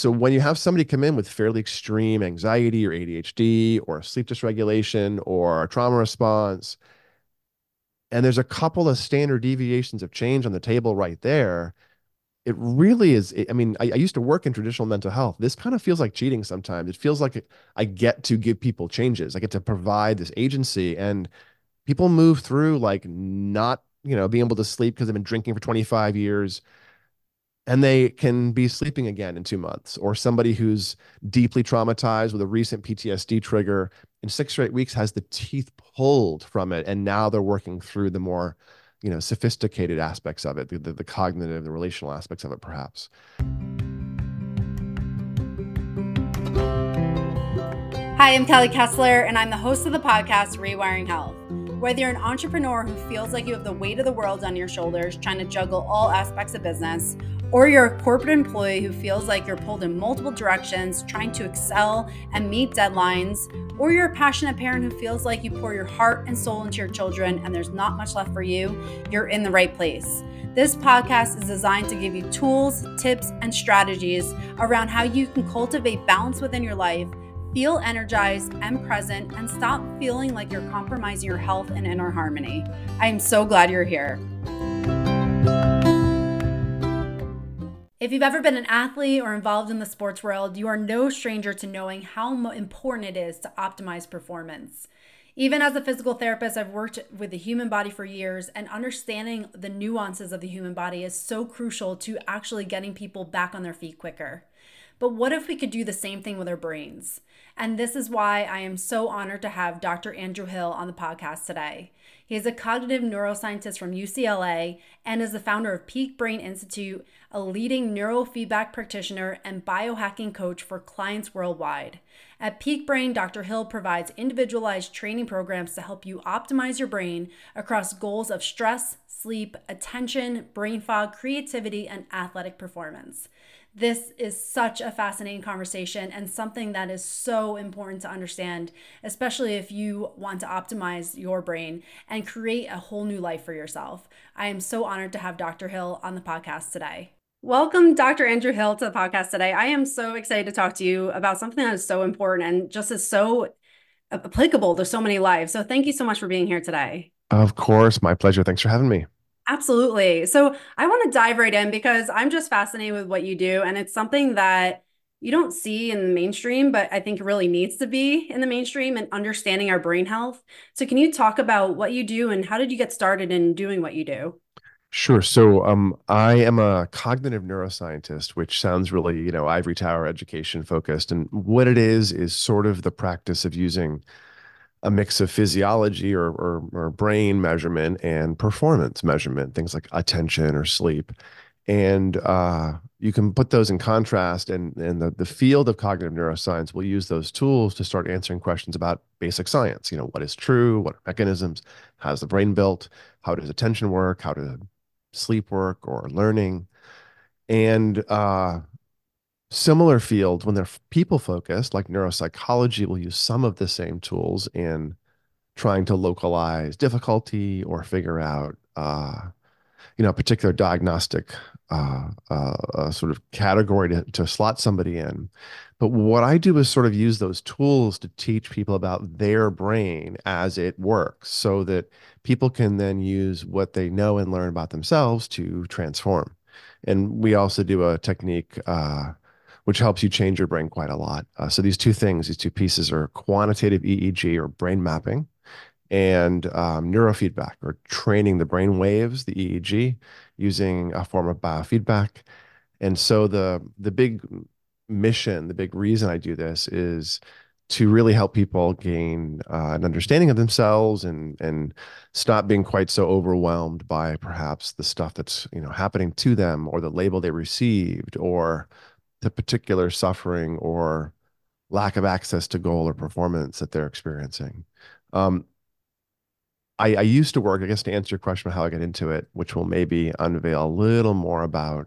So when you have somebody come in with fairly extreme anxiety or ADHD or sleep dysregulation or trauma response, and there's a couple of standard deviations of change on the table right there, it really is. I mean, I used to work in traditional mental health. This kind of feels like cheating sometimes. It feels like I get to give people changes. I get to provide this agency, and people move through like not, being able to sleep because they've been drinking for 25 years, and they can be sleeping again in 2 months. Or somebody who's deeply traumatized with a recent PTSD trigger in 6 or 8 weeks has the teeth pulled from it, and now they're working through the more, sophisticated aspects of it, the cognitive, the relational aspects of it, perhaps. Hi, I'm Kelly Kessler, and I'm the host of the podcast Rewiring Health. Whether you're an entrepreneur who feels like you have the weight of the world on your shoulders trying to juggle all aspects of business, or you're a corporate employee who feels like you're pulled in multiple directions trying to excel and meet deadlines, or you're a passionate parent who feels like you pour your heart and soul into your children and there's not much left for you, you're in the right place. This podcast is designed to give you tools, tips, and strategies around how you can cultivate balance within your life, feel energized and present, and stop feeling like you're compromising your health and inner harmony. I am so glad you're here. If you've ever been an athlete or involved in the sports world, you are no stranger to knowing how important it is to optimize performance. Even as a physical therapist, I've worked with the human body for years, and understanding the nuances of the human body is so crucial to actually getting people back on their feet quicker. But what if we could do the same thing with our brains? And this is why I am so honored to have Dr. Andrew Hill on the podcast today. He is a cognitive neuroscientist from UCLA and is the founder of Peak Brain Institute, a leading neurofeedback practitioner and biohacking coach for clients worldwide. At Peak Brain, Dr. Hill provides individualized training programs to help you optimize your brain across goals of stress, sleep, attention, brain fog, creativity, and athletic performance. This is such a fascinating conversation and something that is so important to understand, especially if you want to optimize your brain and create a whole new life for yourself. I am so honored to have Dr. Hill on the podcast today. Welcome, Dr. Andrew Hill, to the podcast today. I am so excited to talk to you about something that is so important and just is so applicable to so many lives. So thank you so much for being here today. Of course, my pleasure. Thanks for having me. Absolutely. So I want to dive right in because I'm just fascinated with what you do. And it's something that you don't see in the mainstream, but I think it really needs to be in the mainstream and understanding our brain health. So can you talk about what you do and how did you get started in doing what you do? Sure. So, I am a cognitive neuroscientist, which sounds really, ivory tower education focused. And what it is sort of the practice of using a mix of physiology or brain measurement and performance measurement, things like attention or sleep. And you can put those in contrast, and the field of cognitive neuroscience will use those tools to start answering questions about basic science. What is true? What are mechanisms? How's the brain built? How does attention work? How does sleep work or learning? And similar fields, when they're people focused, like neuropsychology, will use some of the same tools in trying to localize difficulty or figure out a particular diagnostic sort of category to slot somebody in. But what I do is sort of use those tools to teach people about their brain as it works so that people can then use what they know and learn about themselves to transform. And we also do a technique which helps you change your brain quite a lot. So these two pieces are quantitative EEG or brain mapping and neurofeedback or training the brain waves, the EEG, using a form of biofeedback. And so the big mission, the big reason I do this is to really help people gain an understanding of themselves and stop being quite so overwhelmed by perhaps the stuff that's happening to them or the label they received or the particular suffering or lack of access to goal or performance that they're experiencing. Um, I used to work, I guess, to answer your question about how I got into it, which will maybe unveil a little more about,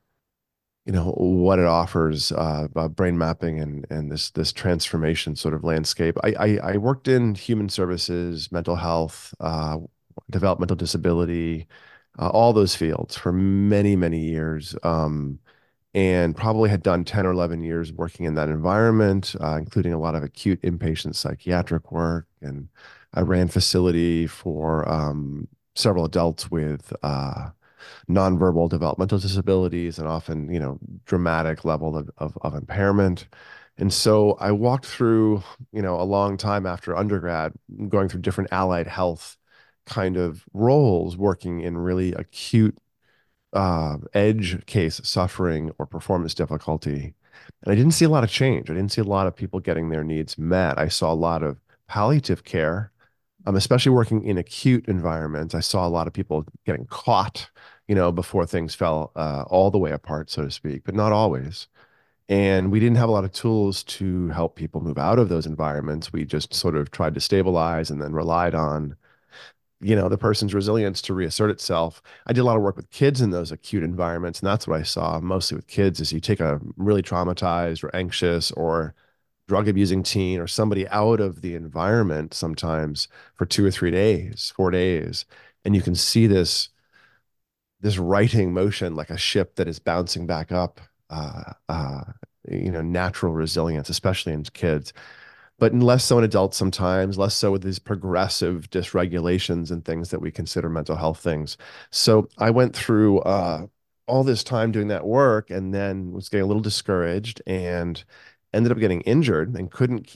what it offers about brain mapping and this transformation sort of landscape. I worked in human services, mental health, developmental disability, all those fields for many, many years. and probably had done 10 or 11 years working in that environment, including a lot of acute inpatient psychiatric work. And I ran facility for several adults with nonverbal developmental disabilities and often, dramatic level of impairment. And so I walked through, a long time after undergrad, going through different allied health kind of roles, working in really acute edge case suffering or performance difficulty. And I didn't see a lot of change. I didn't see a lot of people getting their needs met. I saw a lot of palliative care, especially working in acute environments. I saw a lot of people getting caught, before things fell all the way apart, so to speak, but not always. And we didn't have a lot of tools to help people move out of those environments. We just sort of tried to stabilize and then relied on the person's resilience to reassert itself. I did a lot of work with kids in those acute environments, and that's what I saw mostly with kids is you take a really traumatized or anxious or drug abusing teen or somebody out of the environment sometimes for 2 or 3 days, 4 days, and you can see this righting motion like a ship that is bouncing back up, uh, uh, natural resilience, especially in kids, but less so in adults sometimes, less so with these progressive dysregulations and things that we consider mental health things. So I went through all this time doing that work and then was getting a little discouraged and ended up getting injured and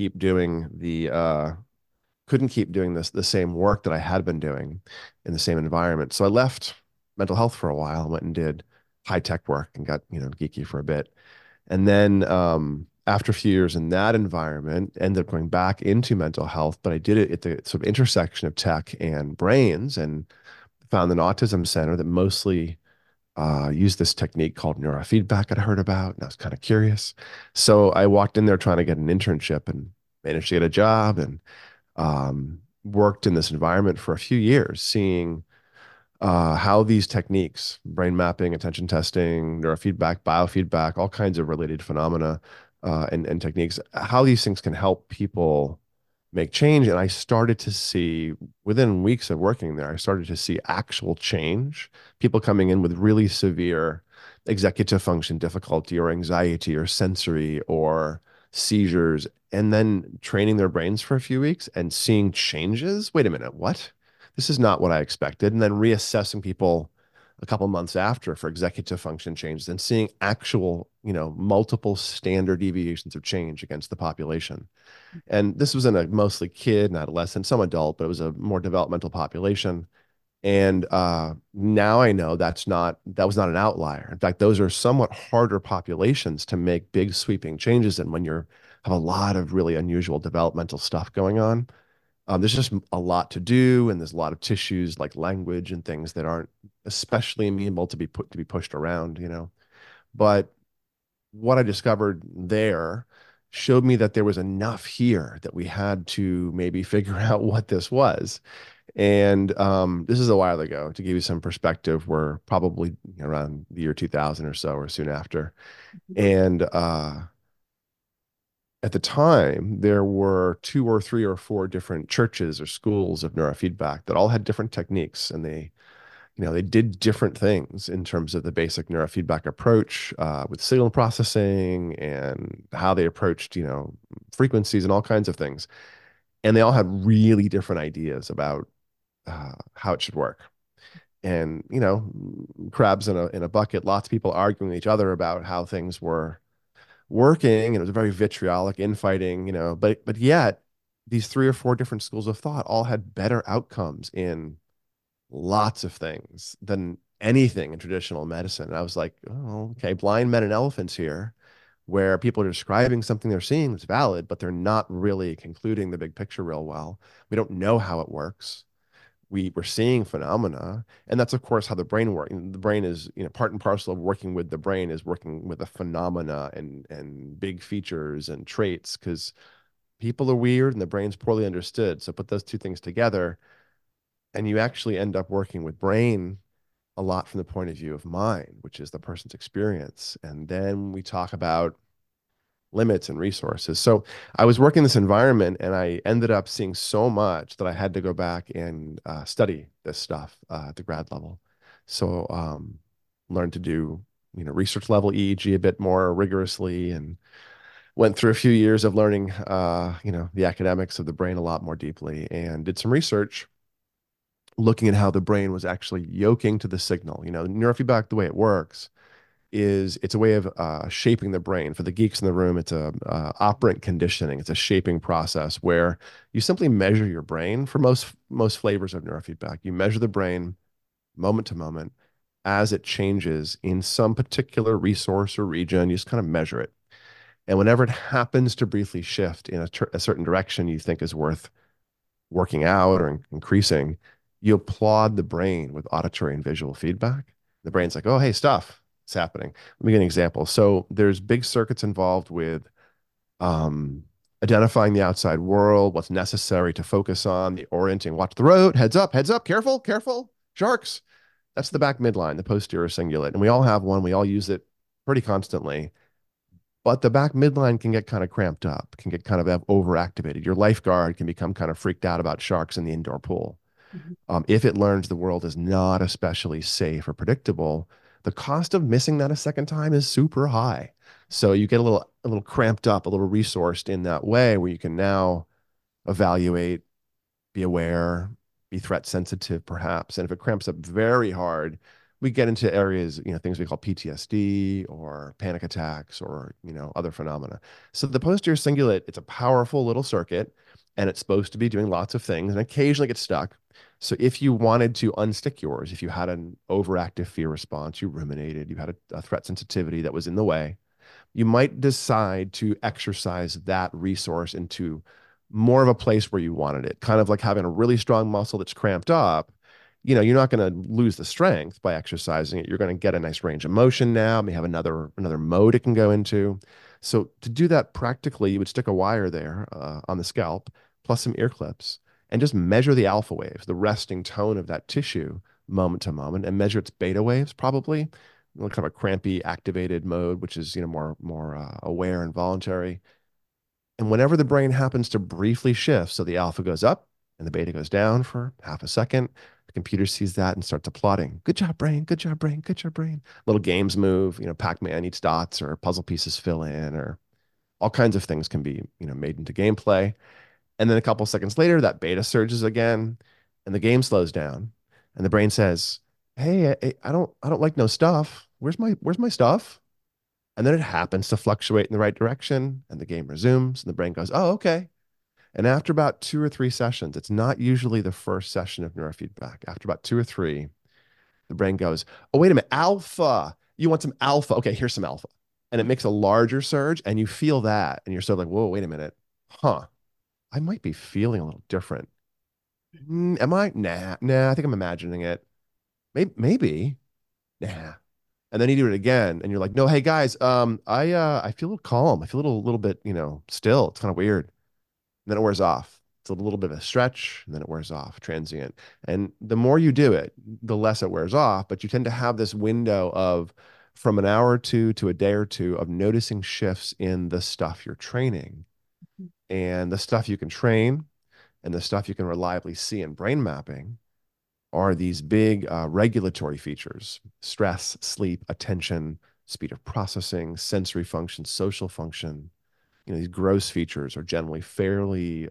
couldn't keep doing the same work that I had been doing in the same environment. So I left mental health for a while and went and did high tech work and got, geeky for a bit. And then after a few years in that environment, ended up going back into mental health, but I did it at the sort of intersection of tech and brains and found an autism center that mostly used this technique called neurofeedback I'd heard about, and I was kind of curious. So I walked in there trying to get an internship and managed to get a job and worked in this environment for a few years, seeing how these techniques, brain mapping, attention testing, neurofeedback, biofeedback, all kinds of related phenomena and techniques, how these things can help people make change. And I started to see within weeks of working there, I started to see actual change, people coming in with really severe executive function difficulty or anxiety or sensory or seizures, and then training their brains for a few weeks and seeing changes. Wait a minute, what? This is not what I expected. And then reassessing people a couple months after for executive function changes and seeing actual, multiple standard deviations of change against the population. And this was in a mostly kid and adolescent, some adult, but it was a more developmental population. And now I know that was not an outlier. In fact, those are somewhat harder populations to make big sweeping changes in when you have a lot of really unusual developmental stuff going on. There's just a lot to do, and there's a lot of tissues like language and things that aren't especially amenable to be pushed around, But what I discovered there showed me that there was enough here that we had to maybe figure out what this was. And this is a while ago. To give you some perspective, we're probably around the year 2000 or so, or soon after. And at the time, there were 2 or 3 or 4 different churches or schools of neurofeedback that all had different techniques, and they did different things in terms of the basic neurofeedback approach with signal processing and how they approached, frequencies and all kinds of things. And they all had really different ideas about how it should work. And, crabs in a bucket, lots of people arguing with each other about how things were working, and it was a very vitriolic infighting, but yet these 3 or 4 different schools of thought all had better outcomes in lots of things than anything in traditional medicine. And I was like, oh, okay, blind men and elephants here, where people are describing something they're seeing that's valid, but they're not really concluding the big picture real well. We don't know how it works. We're seeing phenomena, and that's of course how the brain works. The brain is, part and parcel of working with the brain is working with the phenomena and big features and traits, because people are weird and the brain's poorly understood. So put those two things together, and you actually end up working with brain a lot from the point of view of mind, which is the person's experience. And then we talk about limits and resources. So I was working in this environment, and I ended up seeing so much that I had to go back and study this stuff at the grad level. So learn to do research level EEG a bit more rigorously, and went through a few years of learning, the academics of the brain a lot more deeply, and did some research looking at how the brain was actually yoking to the signal. Neurofeedback, the way it works is it's a way of shaping the brain. For the geeks in the room, it's a operant conditioning. It's a shaping process where you simply measure your brain for most flavors of neurofeedback. You measure the brain moment to moment as it changes in some particular resource or region. You just kind of measure it. And whenever it happens to briefly shift in a certain direction you think is worth working out or increasing, you applaud the brain with auditory and visual feedback. The brain's like, oh, hey, stuff, it's happening. Let me give an example. So there's big circuits involved with um, identifying the outside world, what's necessary to focus on, the orienting, watch the road, heads up, careful, careful, sharks. That's the back midline, the posterior cingulate. And we all have one. We all use it pretty constantly. But the back midline can get kind of cramped up, can get kind of overactivated. Your lifeguard can become kind of freaked out about sharks in the indoor pool. Mhm. If it learns the world is not especially safe or predictable, the cost of missing that a second time is super high. So you get a little cramped up, a little resourced in that way where you can now evaluate, be aware, be threat sensitive, perhaps. And if it cramps up very hard, we get into areas, things we call PTSD or panic attacks or, other phenomena. So the posterior cingulate, it's a powerful little circuit and it's supposed to be doing lots of things and occasionally gets stuck. So if you wanted to unstick yours, if you had an overactive fear response, you ruminated, you had a threat sensitivity that was in the way, you might decide to exercise that resource into more of a place where you wanted it. Kind of like having a really strong muscle that's cramped up. You're not going to lose the strength by exercising it. You're going to get a nice range of motion now. May have another mode it can go into. So to do that practically, you would stick a wire there on the scalp, plus some ear clips, and just measure the alpha waves, the resting tone of that tissue moment to moment, and measure its beta waves probably, kind of a crampy activated mode, which is more aware and voluntary. And whenever the brain happens to briefly shift, so the alpha goes up and the beta goes down for half a second, the computer sees that and starts applauding. Good job, brain. Good job, brain. Good job, brain. Little games move. Pac-Man eats dots, or puzzle pieces fill in, or all kinds of things can be made into gameplay. And then a couple seconds later, that beta surges again, and the game slows down, and the brain says, "Hey, I don't like no stuff. Where's my stuff?" And then it happens to fluctuate in the right direction, and the game resumes, and the brain goes, "Oh, okay." And after about 2 or 3 sessions, it's not usually the first session of neurofeedback. After about 2 or 3, the brain goes, "Oh, wait a minute, alpha. You want some alpha? Okay, here's some alpha." And it makes a larger surge, and you feel that, and you're sort of like, "Whoa, wait a minute, huh? I might be feeling a little different. Am I? Nah, nah. I think I'm imagining it. Maybe. Nah." And then you do it again, and you're like, "No, hey guys, I feel a little calm. I feel a little bit, still. It's kind of weird." And then it wears off. It's a little bit of a stretch, and then it wears off, transient. And the more you do it, the less it wears off. But you tend to have this window of from an hour or two to a day or two of noticing shifts in the stuff you're training, and the stuff you can train, and the stuff you can reliably see in brain mapping are these big regulatory features: stress, sleep, attention, speed of processing, sensory function, social function. These gross features are generally fairly,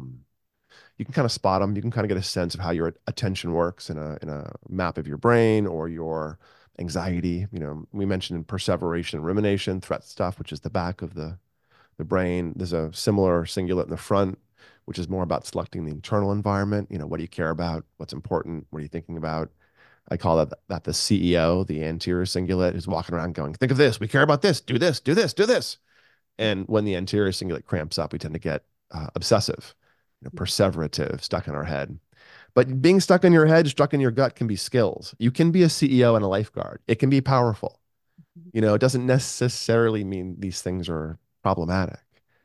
you can kind of spot them. You can kind of get a sense of how your attention works in a map of your brain, or your anxiety. We mentioned in perseveration and rumination, threat stuff, which is the back of the brain. There's a similar cingulate in the front, which is more about selecting the internal environment. What do you care about? What's important? What are you thinking about? I call that the CEO, the anterior cingulate, is walking around going, "Think of this. We care about this. Do this. Do this. Do this." And when the anterior cingulate cramps up, we tend to get obsessive, perseverative, stuck in our head. But being stuck in your head, stuck in your gut can be skills. You can be a CEO and a lifeguard. It can be powerful. It doesn't necessarily mean these things are problematic.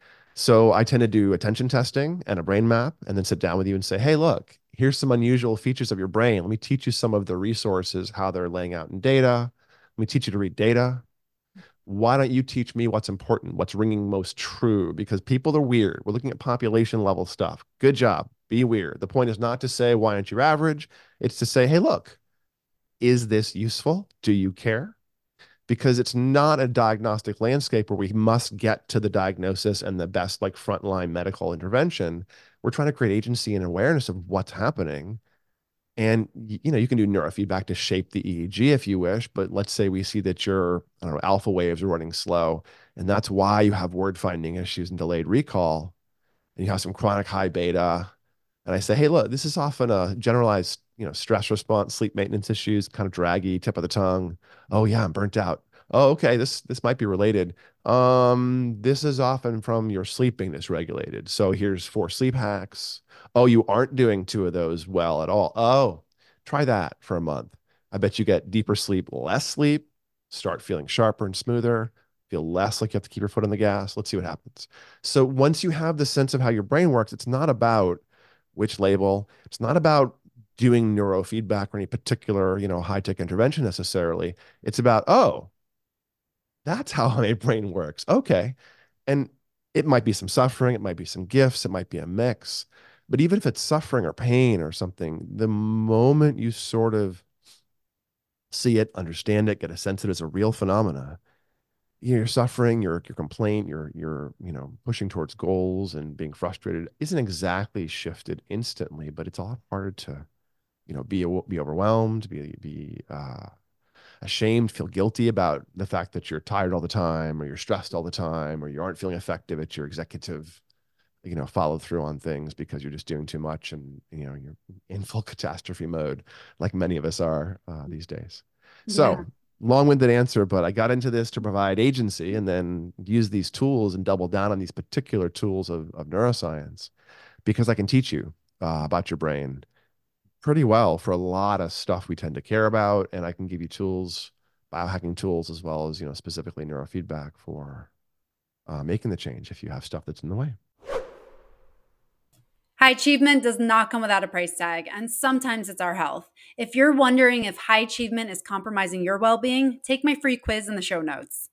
So I tend to do attention testing and a brain map, and then sit down with you and say, "Hey, look, here's some unusual features of your brain. Let me teach you some of the resources, how they're laying out in data. Let me teach you to read data. Why don't you teach me what's important, what's ringing most true?" Because people are weird. We're looking at population level stuff. Good job. Be weird. The point is not to say, "Why aren't you average?" It's to say, "Hey, look, is this useful? Do you care?" because it's not a diagnostic landscape where we must get to the diagnosis and the best like frontline medical intervention. We're trying to create agency and awareness of what's happening. And you know, you can do neurofeedback to shape the EEG if you wish, but let's say we see that your, I don't know, alpha waves are running slow, and that's why you have word finding issues and delayed recall, and you have some chronic high beta. And I say, hey, look, this is often a generalized, you know, stress response, sleep maintenance issues, kind of draggy, tip of the tongue. Oh yeah, I'm burnt out. Oh, okay, this might be related. This is often from your sleep being dysregulated. So here's 4 sleep hacks. Oh, you aren't doing 2 of those well at all. Oh, try that for a month. I bet you get deeper sleep, less sleep, start feeling sharper and smoother, feel less like you have to keep your foot on the gas. Let's see what happens. So once you have the sense of how your brain works, it's not about which label. It's not about doing neurofeedback or any particular, you know, high-tech intervention necessarily. It's about, oh, that's how my brain works. Okay. And it might be some suffering, it might be some gifts, it might be a mix. But even if it's suffering or pain or something, the moment you sort of see it, understand it, get a sense that it's a real phenomena, your suffering, your complaint, your you know pushing towards goals and being frustrated isn't exactly shifted instantly, but it's a lot harder to be overwhelmed, be ashamed, feel guilty about the fact that you're tired all the time, or you're stressed all the time, or you aren't feeling effective at your executive follow through on things because you're just doing too much, and you're in full catastrophe mode, like many of us are these days. Yeah. So long-winded answer, but I got into this to provide agency and then use these tools and double down on these particular tools of neuroscience because I can teach you about your brain pretty well for a lot of stuff we tend to care about. And I can give you tools, biohacking tools, as well as, specifically neurofeedback for making the change if you have stuff that's in the way. High achievement does not come without a price tag, and sometimes it's our health. If you're wondering if high achievement is compromising your well being, take my free quiz in the show notes.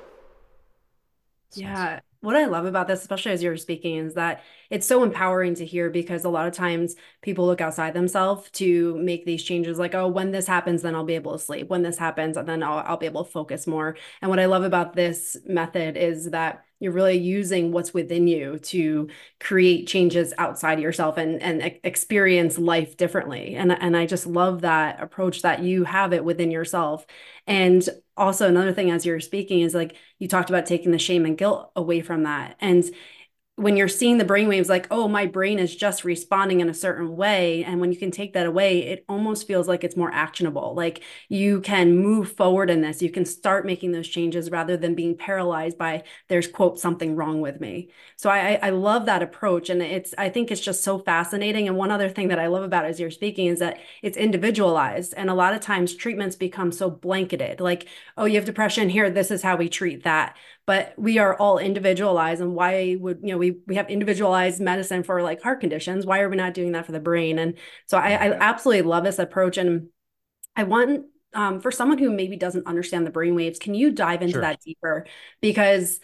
Yeah. What I love about this, especially as you're speaking, is that it's so empowering to hear because a lot of times people look outside themselves to make these changes like, oh, when this happens, then I'll be able to sleep. When this happens, then I'll be able to focus more. And what I love about this method is that you're really using what's within you to create changes outside of yourself and experience life differently. And I just love that approach that you have it within yourself. And also another thing as you're speaking is like you talked about taking the shame and guilt away from that. And when you're seeing the brainwaves like, oh, my brain is just responding in a certain way. And when you can take that away, it almost feels like it's more actionable. Like you can move forward in this. You can start making those changes rather than being paralyzed by there's quote something wrong with me. So I love that approach. And I think it's just so fascinating. And one other thing that I love about it as you're speaking is that it's individualized. And a lot of times treatments become so blanketed, like, oh, you have depression here, this is how we treat that, but we are all individualized. And why would we have individualized medicine for like heart conditions? Why are we not doing that for the brain? And so I absolutely love this approach. And I want for someone who maybe doesn't understand the brain waves, can you dive into Sure. that deeper? Because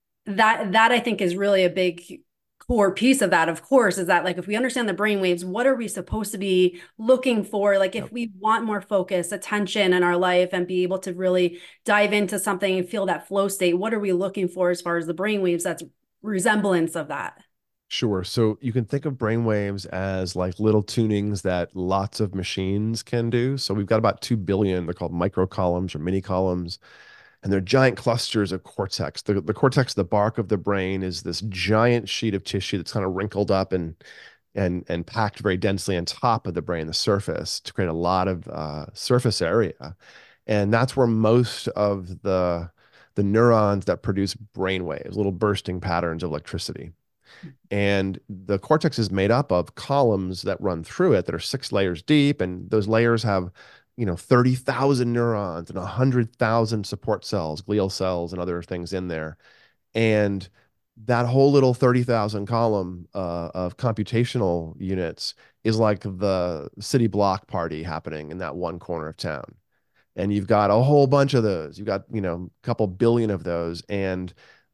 that I think is really a big core piece of that, of course, is that like if we understand the brain waves, what are we supposed to be looking for? Like Yep. if we want more focus, attention in our life and be able to really dive into something and feel that flow state, what are we looking for as far as the brain waves that's resemblance of that? Sure. So you can think of brainwaves as like little tunings that lots of machines can do. So we've got about 2 billion, they're called microcolumns or mini columns, and they're giant clusters of cortex. The cortex, the bark of the brain, is this giant sheet of tissue that's kind of wrinkled up and packed very densely on top of the brain, the surface, to create a lot of surface area. And that's where most of the neurons that produce brain waves, little bursting patterns of electricity. And the cortex is made up of columns that run through it that are 6 layers deep. And those layers have, 30,000 neurons and 100,000 support cells, glial cells, and other things in there. And that whole little 30,000 column of computational units is like the city block party happening in that one corner of town. And you've got a whole bunch of those. You've got, a couple billion of those. And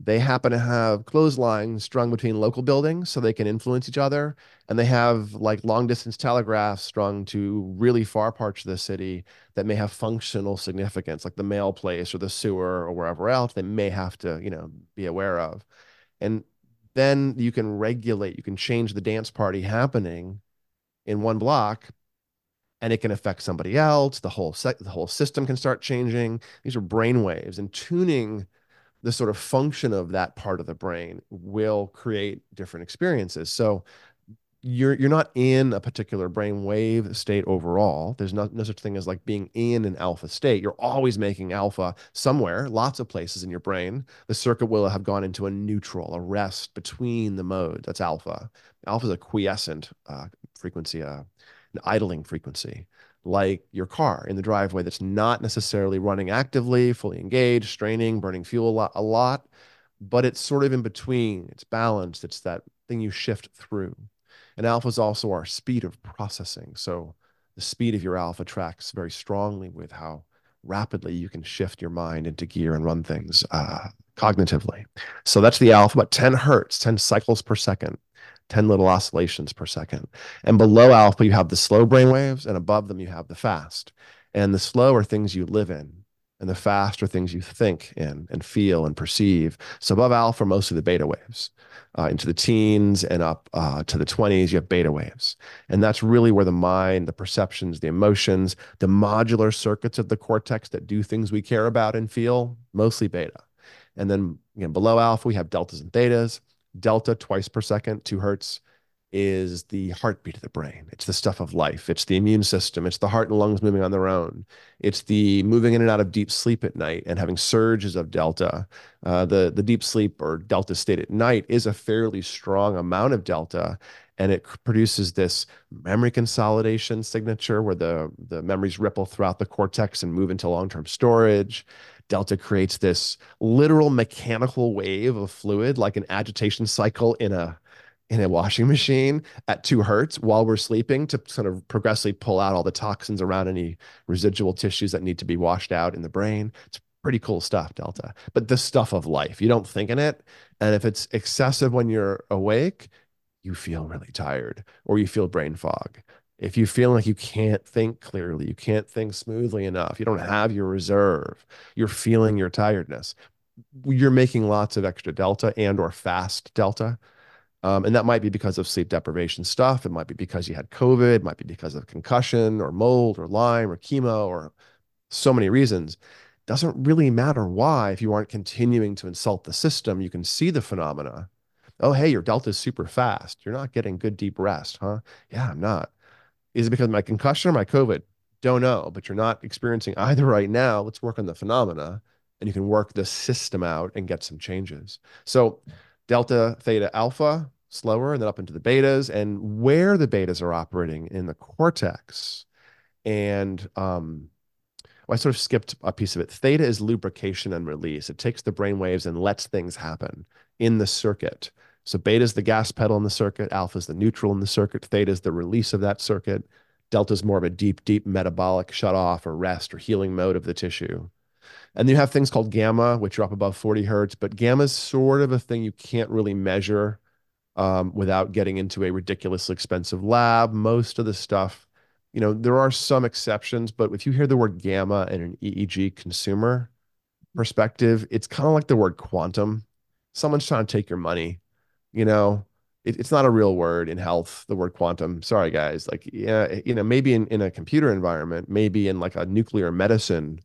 They happen to have clotheslines strung between local buildings so they can influence each other. And they have like long distance telegraphs strung to really far parts of the city that may have functional significance, like the mail place or the sewer or wherever else they may have to, be aware of. And then you can regulate, you can change the dance party happening in one block, and it can affect somebody else. The whole system can start changing. These are brain waves, and tuning the sort of function of that part of the brain will create different experiences. So you're not in a particular brain wave state overall. There's no such thing as like being in an alpha state. You're always making alpha somewhere, lots of places in your brain. The circuit will have gone into a neutral, a rest between the modes. That's alpha. Alpha is a quiescent frequency, an idling frequency, like your car in the driveway that's not necessarily running actively, fully engaged, straining, burning fuel a lot, but it's sort of in between. It's balanced. It's that thing you shift through. And alpha is also our speed of processing. So the speed of your alpha tracks very strongly with how rapidly you can shift your mind into gear and run things cognitively. So that's the alpha, about 10 hertz, 10 cycles per second, 10 little oscillations per second. And below alpha, you have the slow brain waves, and above them, you have the fast. And the slow are things you live in, and the fast are things you think in and feel and perceive. So above alpha, mostly the beta waves. Into the teens and up to the 20s, you have beta waves. And that's really where the mind, the perceptions, the emotions, the modular circuits of the cortex that do things we care about and feel, mostly beta. And then again, below alpha, we have deltas and thetas. Delta, twice per second, 2 hertz, is the heartbeat of the brain. It's the stuff of life. It's the immune system. It's the heart and lungs moving on their own. It's the moving in and out of deep sleep at night and having surges of delta. The deep sleep or delta state at night is a fairly strong amount of delta, and it produces this memory consolidation signature where the memories ripple throughout the cortex and move into long-term storage. Delta creates this literal mechanical wave of fluid, like an agitation cycle in a washing machine at 2 hertz while we're sleeping to sort of progressively pull out all the toxins around any residual tissues that need to be washed out in the brain. It's pretty cool stuff, Delta. But the stuff of life, you don't think in it. And if it's excessive when you're awake, you feel really tired or you feel brain fog. If you feel like you can't think clearly, you can't think smoothly enough, you don't have your reserve, you're feeling your tiredness, you're making lots of extra delta and or fast delta. And that might be because of sleep deprivation stuff. It might be because you had COVID, it might be because of concussion or mold or Lyme or chemo or so many reasons. Doesn't really matter why. If you aren't continuing to insult the system, you can see the phenomena. Oh, hey, your delta is super fast. You're not getting good deep rest, huh? Yeah, I'm not. Is it because of my concussion or my COVID? Don't know, but you're not experiencing either right now. Let's work on the phenomena, and you can work the system out and get some changes. So delta, theta, alpha, slower, and then up into the betas, and where the betas are operating in the cortex. And well, I sort of skipped a piece of it. Theta is lubrication and release. It takes the brain waves and lets things happen in the circuit. So beta is the gas pedal in the circuit, alpha is the neutral in the circuit, theta is the release of that circuit, delta is more of a deep, deep metabolic shut off or rest or healing mode of the tissue. And you have things called gamma, which are up above 40 hertz, but gamma is sort of a thing you can't really measure without getting into a ridiculously expensive lab. Most of the stuff, there are some exceptions, but if you hear the word gamma in an EEG consumer perspective, it's kind of like the word quantum. Someone's trying to take your money, you know. It's not a real word in health, the word quantum. Sorry, guys. Like, yeah, maybe in a computer environment, maybe in like a nuclear medicine,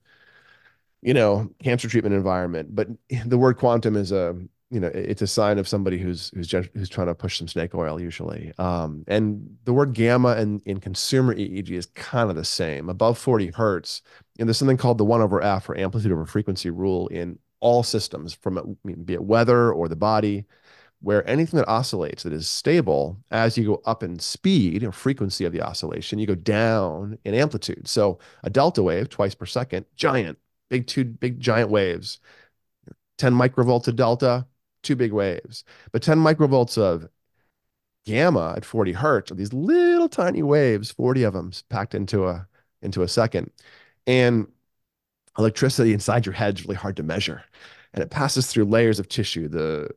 cancer treatment environment. But the word quantum is it's a sign of somebody who's trying to push some snake oil usually. And the word gamma in consumer EEG is kind of the same. Above 40 hertz, and there's something called the 1/f or amplitude over frequency rule in all systems, be it weather or the body, where anything that oscillates that is stable, as you go up in speed or frequency of the oscillation, you go down in amplitude. So a delta wave twice per second, giant, big giant waves. 10 microvolts of delta, 2 big waves. But 10 microvolts of gamma at 40 hertz are these little tiny waves, 40 of them packed into a second. And electricity inside your head is really hard to measure. and it passes through layers of tissue,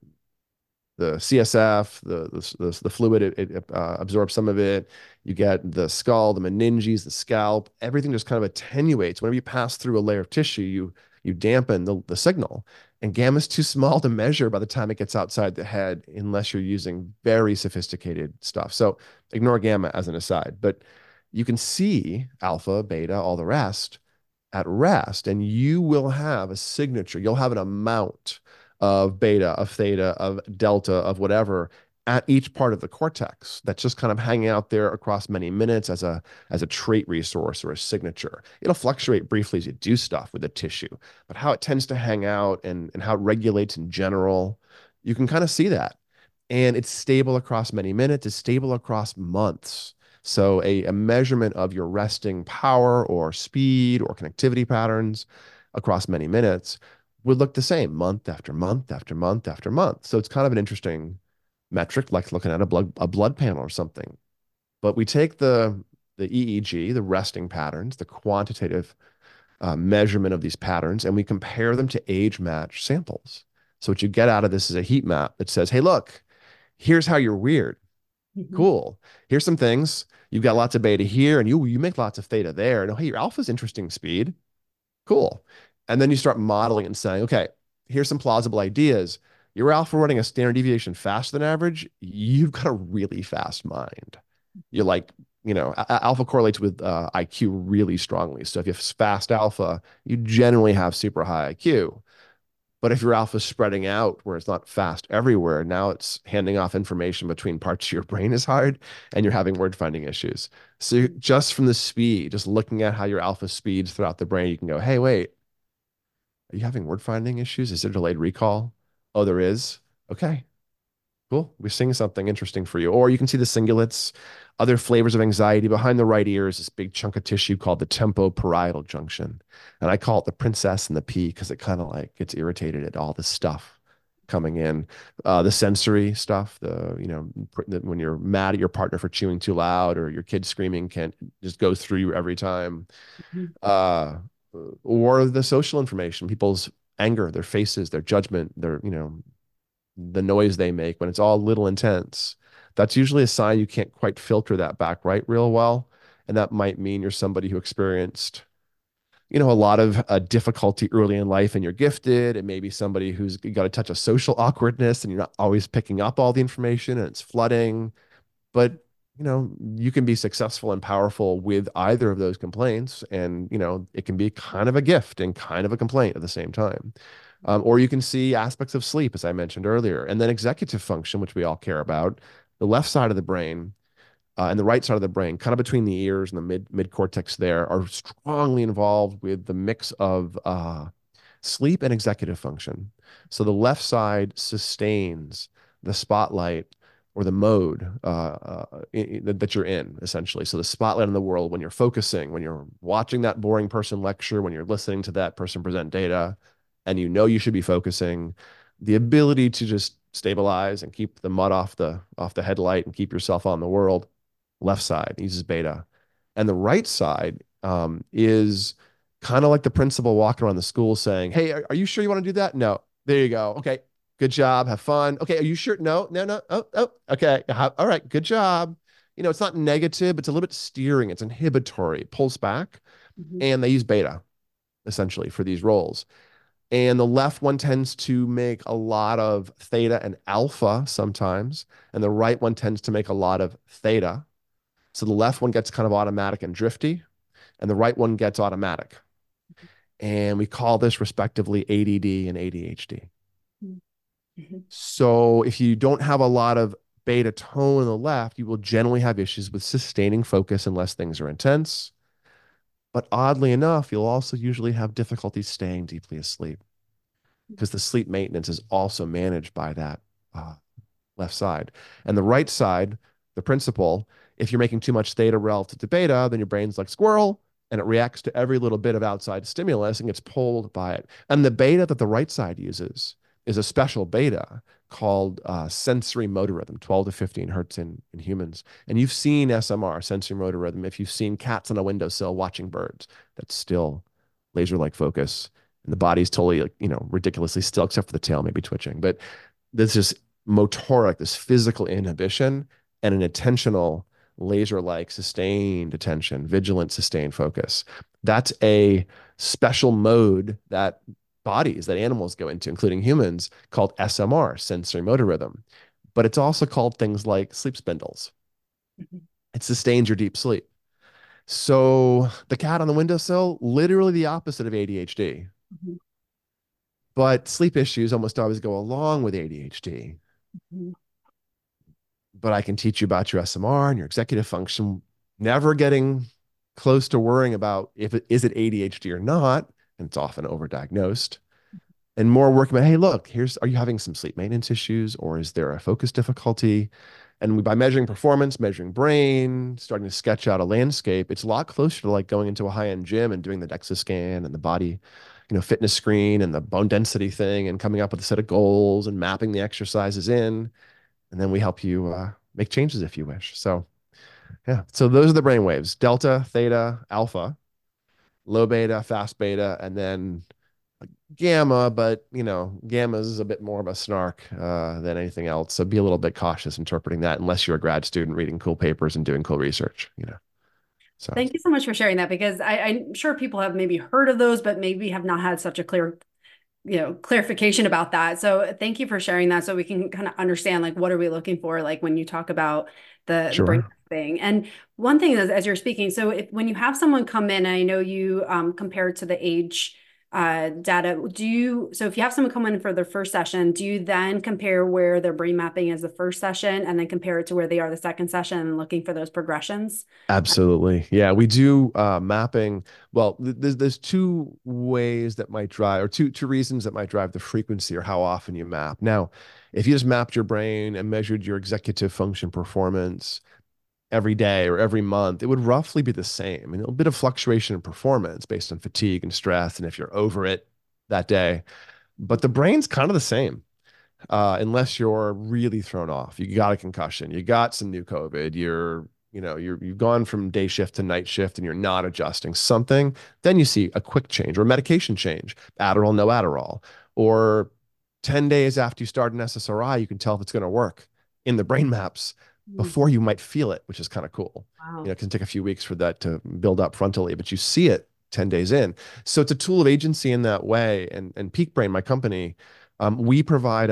the CSF, the fluid, it absorbs some of it. You get the skull, the meninges, the scalp, everything just kind of attenuates. Whenever you pass through a layer of tissue, you dampen the signal. And gamma is too small to measure by the time it gets outside the head, unless you're using very sophisticated stuff. So ignore gamma as an aside, but you can see alpha, beta, all the rest at rest, and you will have a signature. You'll have an amount of beta, of theta, of delta, of whatever at each part of the cortex that's just kind of hanging out there across many minutes as a trait resource or a signature. It'll fluctuate briefly as you do stuff with the tissue, but how it tends to hang out and how it regulates in general, you can kind of see that. And it's stable across many minutes, it's stable across months. So a measurement of your resting power or speed or connectivity patterns across many minutes would look the same month after month after month after month. So it's kind of an interesting metric, like looking at a blood panel or something. But we take the EEG, the resting patterns, the quantitative measurement of these patterns, and we compare them to age match samples. So what you get out of this is a heat map that says, hey, look, here's how you're weird. Mhm. Cool. Here's some things. You've got lots of beta here, and you make lots of theta there. And oh, hey, your alpha's interesting speed. Cool. And then you start modeling and saying, okay, here's some plausible ideas. Your alpha running a standard deviation faster than average, you've got a really fast mind. You're like, alpha correlates with IQ really strongly. So if you have fast alpha, you generally have super high IQ. But if your alpha is spreading out where it's not fast everywhere, now it's handing off information between parts of your brain is hard and you're having word finding issues. So just from the speed, just looking at how your alpha speeds throughout the brain, you can go, hey, wait, are you having word finding issues? Is there delayed recall? Oh, there is. Okay, cool. We're seeing something interesting for you. Or you can see the cingulates, other flavors of anxiety. Behind the right ear is this big chunk of tissue called the temporoparietal junction. And I call it the princess and the pea because it kind of like gets irritated at all this stuff coming in. The sensory stuff, when you're mad at your partner for chewing too loud or your kid screaming can't just go through you every time. Mhm. Uh, or the social information, people's anger, their faces, their judgment, the noise they make when it's all a little intense. That's usually a sign you can't quite filter that back right real well. And that might mean you're somebody who experienced, a lot of difficulty early in life and you're gifted. It may be somebody who's got a touch of social awkwardness and you're not always picking up all the information and it's flooding. But, you can be successful and powerful with either of those complaints. And, it can be kind of a gift and kind of a complaint at the same time. Or you can see aspects of sleep, as I mentioned earlier, and then executive function, which we all care about. The left side of the brain and the right side of the brain, kind of between the ears and the mid cortex, there are strongly involved with the mix of sleep and executive function. So the left side sustains the spotlight or the mode that you're in, essentially. So the spotlight in the world when you're focusing, when you're watching that boring person lecture, when you're listening to that person present data, and you should be focusing, the ability to just stabilize and keep the mud off the headlight and keep yourself on the world, left side uses beta. And the right side is kind of like the principal walking around the school saying, hey, are you sure you want to do that? No. There you go. Okay. Good job. Have fun. Okay. Are you sure? No, no, no. Oh. Okay. All right. Good job. It's not negative. It's a little bit steering. It's inhibitory. It pulls back. Mhm. And they use beta essentially for these roles. And the left one tends to make a lot of theta and alpha sometimes. And the right one tends to make a lot of theta. So the left one gets kind of automatic and drifty, and the right one gets automatic. And we call this respectively ADD and ADHD. Mhm. So if you don't have a lot of beta tone on the left, you will generally have issues with sustaining focus unless things are intense. But oddly enough, you'll also usually have difficulty staying deeply asleep because the sleep maintenance is also managed by that uh, left side. And the right side, the principal, if you're making too much theta relative to beta, then your brain's like squirrel and it reacts to every little bit of outside stimulus and gets pulled by it. And the beta that the right side uses is a special beta called sensory motor rhythm, 12 to 15 hertz in humans. And you've seen SMR, sensory motor rhythm, if you've seen cats on a windowsill watching birds, that's still laser-like focus. And the body's totally, like, ridiculously still, except for the tail maybe twitching. But there's this motoric, this physical inhibition and an attentional, laser-like sustained attention, vigilant, sustained focus. That's a special mode that bodies, that animals go into, including humans, called SMR, sensory motor rhythm. But it's also called things like sleep spindles. Mhm. It sustains your deep sleep. So the cat on the windowsill, literally the opposite of ADHD. Mhm. But sleep issues almost always go along with ADHD. Mhm. But I can teach you about your SMR and your executive function, never getting close to worrying about if it is it ADHD or not, and it's often overdiagnosed. And more work about, hey, look, are you having some sleep maintenance issues, or is there a focus difficulty? And by measuring performance, measuring brain, starting to sketch out a landscape, it's a lot closer to like going into a high-end gym and doing the DEXA scan and the body, fitness screen and the bone density thing, and coming up with a set of goals and mapping the exercises in. And then we help you make changes if you wish. So yeah, so those are the brain waves: delta, theta, alpha, low beta, fast beta, and then gamma. But gamma is a bit more of a snark than anything else. So be a little bit cautious interpreting that, unless you're a grad student reading cool papers and doing cool research. So Thank you so much for sharing that because I'm sure people have maybe heard of those, but maybe have not had such a clear, clarification about that. So thank you for sharing that so we can kind of understand like what are we looking for like when you talk about the brain sure. thing. And one thing is as you're speaking, so when you have someone come in, I know you compared to the age data, so if you have someone come in for their first session, do you then compare where their brain mapping is the first session and then compare it to where they are the second session and looking for those progressions? Absolutely. Yeah, we do mapping. Well, there's two ways that might drive, or two reasons that might drive the frequency or how often you map. Now, if you just mapped your brain and measured your executive function performance every day or every month, it would roughly be the same. I mean, a bit of fluctuation in performance based on fatigue and stress, and if you're over it that day. But the brain's kind of the same, unless you're really thrown off. You got a concussion, you got some new COVID, you've gone from day shift to night shift and you're not adjusting something, then you see a quick change or a medication change, Adderall, no Adderall, or 10 days after you start an SSRI, you can tell if it's going to work in the brain maps Mhm. before you might feel it, which is kind of cool. Wow. It can take a few weeks for that to build up frontally, but you see it 10 days in. So it's a tool of agency in that way. And Peak Brain, my company, we provide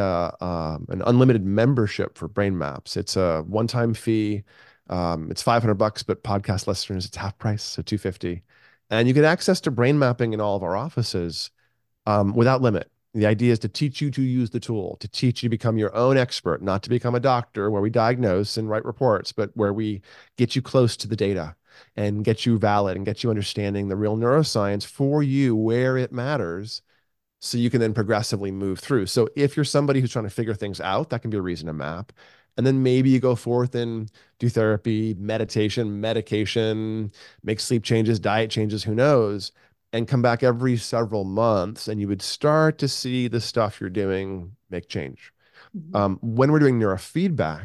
an unlimited membership for Brain Maps. It's a one-time fee. It's $500, but podcast listeners, it's half price, so $250. And you get access to brain mapping in all of our offices without limit. The idea is to teach you to use the tool, to teach you to become your own expert, not to become a doctor where we diagnose and write reports, but where we get you close to the data and get you valid and get you understanding the real neuroscience for you where it matters, so you can then progressively move through. So if you're somebody who's trying to figure things out, that can be a reason to map. And then maybe you go forth and do therapy, meditation, medication, make sleep changes, diet changes, who knows, and come back every several months, and you would start to see the stuff you're doing make change. Mhm. When we're doing neurofeedback,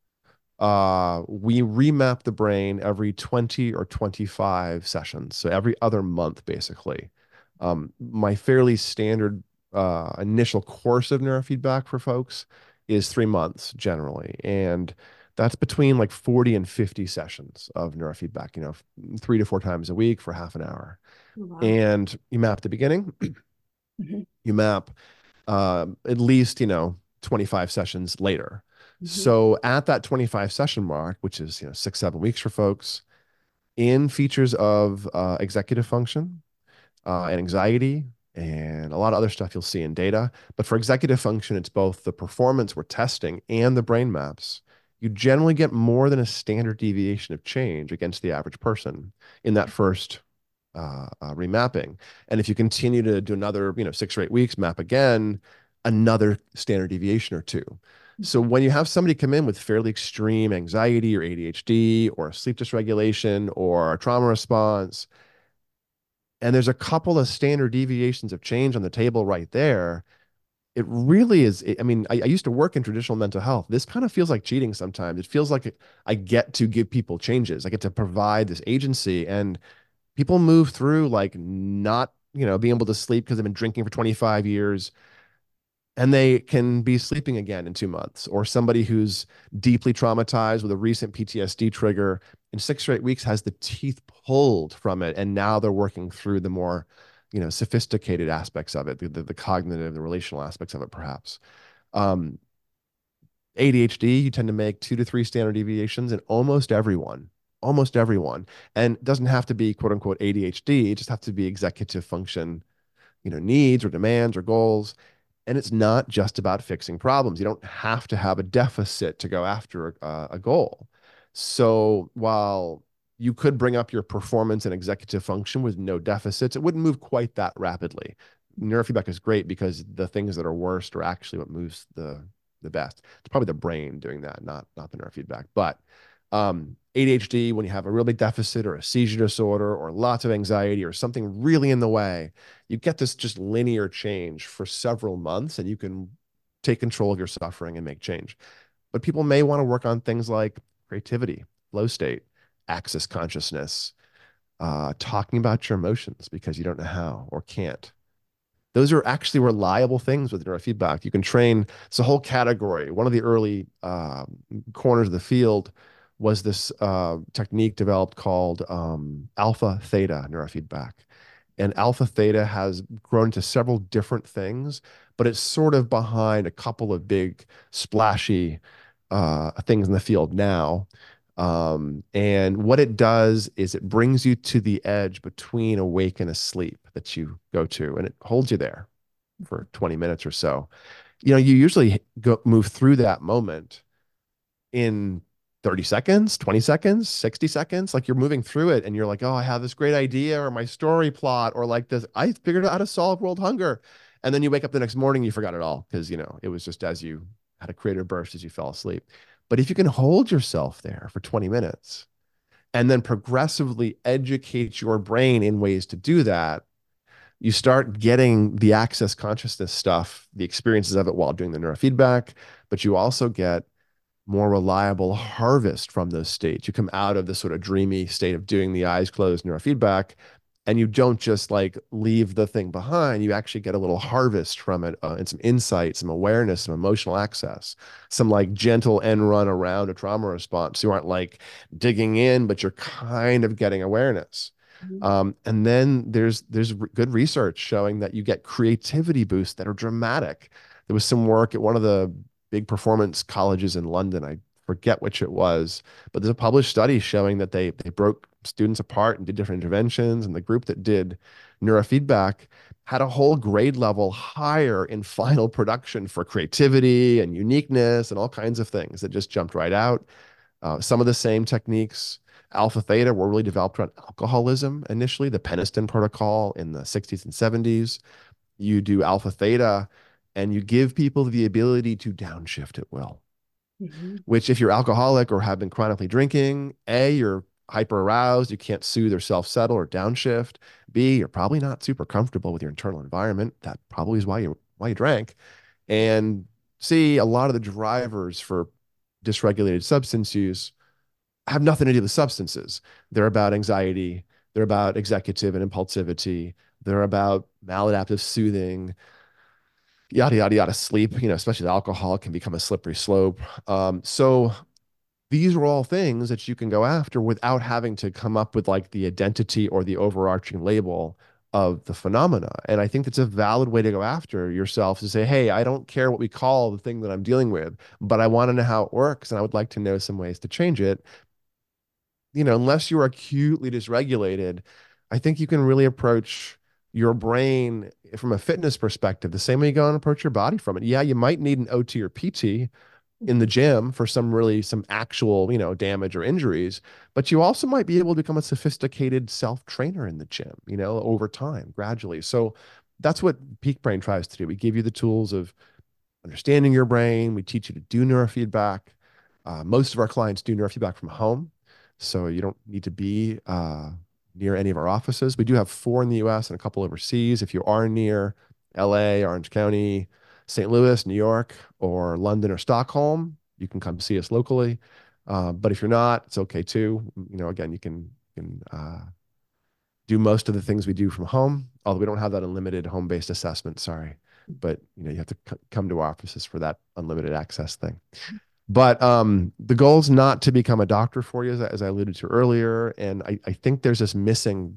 we remap the brain every 20 or 25 sessions. So every other month, basically. My fairly standard initial course of neurofeedback for folks is 3 months generally. And that's between like 40 and 50 sessions of neurofeedback, 3 to 4 times a week for half an hour. Oh, wow. And you map the beginning, Mhm. you map at least, 25 sessions later. Mhm. So at that 25 session mark, which is, 6, 7 weeks for folks, in features of executive function and anxiety and a lot of other stuff you'll see in data. But for executive function, it's both the performance we're testing and the brain maps. You generally get more than a standard deviation of change against the average person in that first remapping. And if you continue to do another, 6 or 8 weeks, map again, another standard deviation or two. So when you have somebody come in with fairly extreme anxiety or ADHD or sleep dysregulation or a trauma response, and there's a couple of standard deviations of change on the table right there, it really is. I mean, I used to work in traditional mental health. This kind of feels like cheating sometimes. It feels like I get to give people changes. I get to provide this agency, and people move through like not being able to sleep because they've been drinking for 25 years, and they can be sleeping again in 2 months. Or somebody who's deeply traumatized with a recent PTSD trigger in 6 or 8 weeks has the teeth pulled from it. And now they're working through the more, sophisticated aspects of it, the cognitive, the relational aspects of it, perhaps. Um, ADHD, you tend to make 2 to 3 standard deviations in almost everyone. And it doesn't have to be quote unquote ADHD. It just have to be executive function, needs or demands or goals. And it's not just about fixing problems. You don't have to have a deficit to go after a goal. So while you could bring up your performance and executive function with no deficits, it wouldn't move quite that rapidly. Neurofeedback is great because the things that are worst are actually what moves the best. It's probably the brain doing that, not the neurofeedback. But ADHD, when you have a real big deficit or a seizure disorder or lots of anxiety or something really in the way, you get this just linear change for several months, and you can take control of your suffering and make change. But people may want to work on things like creativity, flow state, access consciousness, talking about your emotions because you don't know how or can't. Those are actually reliable things with neurofeedback. You can train. It's a whole category. One of the early corners of the field was this technique developed called alpha theta neurofeedback. And alpha theta has grown into several different things, but it's sort of behind a couple of big splashy things in the field now. And what it does is it brings you to the edge between awake and asleep that you go to, and it holds you there for 20 minutes or so. You usually move through that moment in 30 seconds, 20 seconds, 60 seconds. Like you're moving through it and you're like, oh, I have this great idea or my story plot or like this. I figured out how to solve world hunger. And then you wake up the next morning, you forgot it all because, it was just as you had a creative burst as you fell asleep. But if you can hold yourself there for 20 minutes and then progressively educate your brain in ways to do that, you start getting the access consciousness stuff, the experiences of it while doing the neurofeedback, but you also get more reliable harvest from those states. You come out of this sort of dreamy state of doing the eyes closed neurofeedback, and you don't just like leave the thing behind. You actually get a little harvest from it and some insight, some awareness, some emotional access, some like gentle end run around a trauma response. You aren't like digging in, but you're kind of getting awareness. And then there's good research showing that you get creativity boosts that are dramatic. There was some work at one of the big performance colleges in London. I forget which it was, but there's a published study showing that they broke students apart and did different interventions. And the group that did neurofeedback had a whole grade level higher in final production for creativity and uniqueness and all kinds of things that just jumped right out. Some of the same techniques, alpha theta, were really developed around alcoholism initially, the Peniston protocol in the 60s and 70s. You do alpha theta and you give people the ability to downshift at will. Mm-hmm. Which, if you're alcoholic or have been chronically drinking, A, you're hyper aroused, you can't soothe or self settle or downshift. B, you're probably not super comfortable with your internal environment. That probably is why you drank. And C, a lot of the drivers for dysregulated substance use have nothing to do with substances. They're about anxiety. They're about executive and impulsivity. They're about maladaptive soothing, yada, yada, yada, sleep, especially the alcohol can become a slippery slope. So these are all things that you can go after without having to come up with like the identity or the overarching label of the phenomena. And I think that's a valid way to go after yourself, to say, hey, I don't care what we call the thing that I'm dealing with, but I want to know how it works. And I would like to know some ways to change it. Unless you're acutely dysregulated, I think you can really approach your brain from a fitness perspective the same way you go and approach your body from it. Yeah, you might need an OT or PT in the gym for some actual, damage or injuries, but you also might be able to become a sophisticated self-trainer in the gym, over time, gradually. So that's what Peak Brain tries to do. We give you the tools of understanding your brain. We teach you to do neurofeedback. Most of our clients do neurofeedback from home, so you don't need to be near any of our offices. We do have 4 in the US and a couple overseas. If you are near LA, Orange County, St. Louis, New York, or London or Stockholm, you can come see us locally. But if you're not, it's okay too. Again, you can do most of the things we do from home, although we don't have that unlimited home-based assessment, sorry. But you have to come to our offices for that unlimited access thing. But the goal is not to become a doctor for you, as I alluded to earlier. And I think there's this missing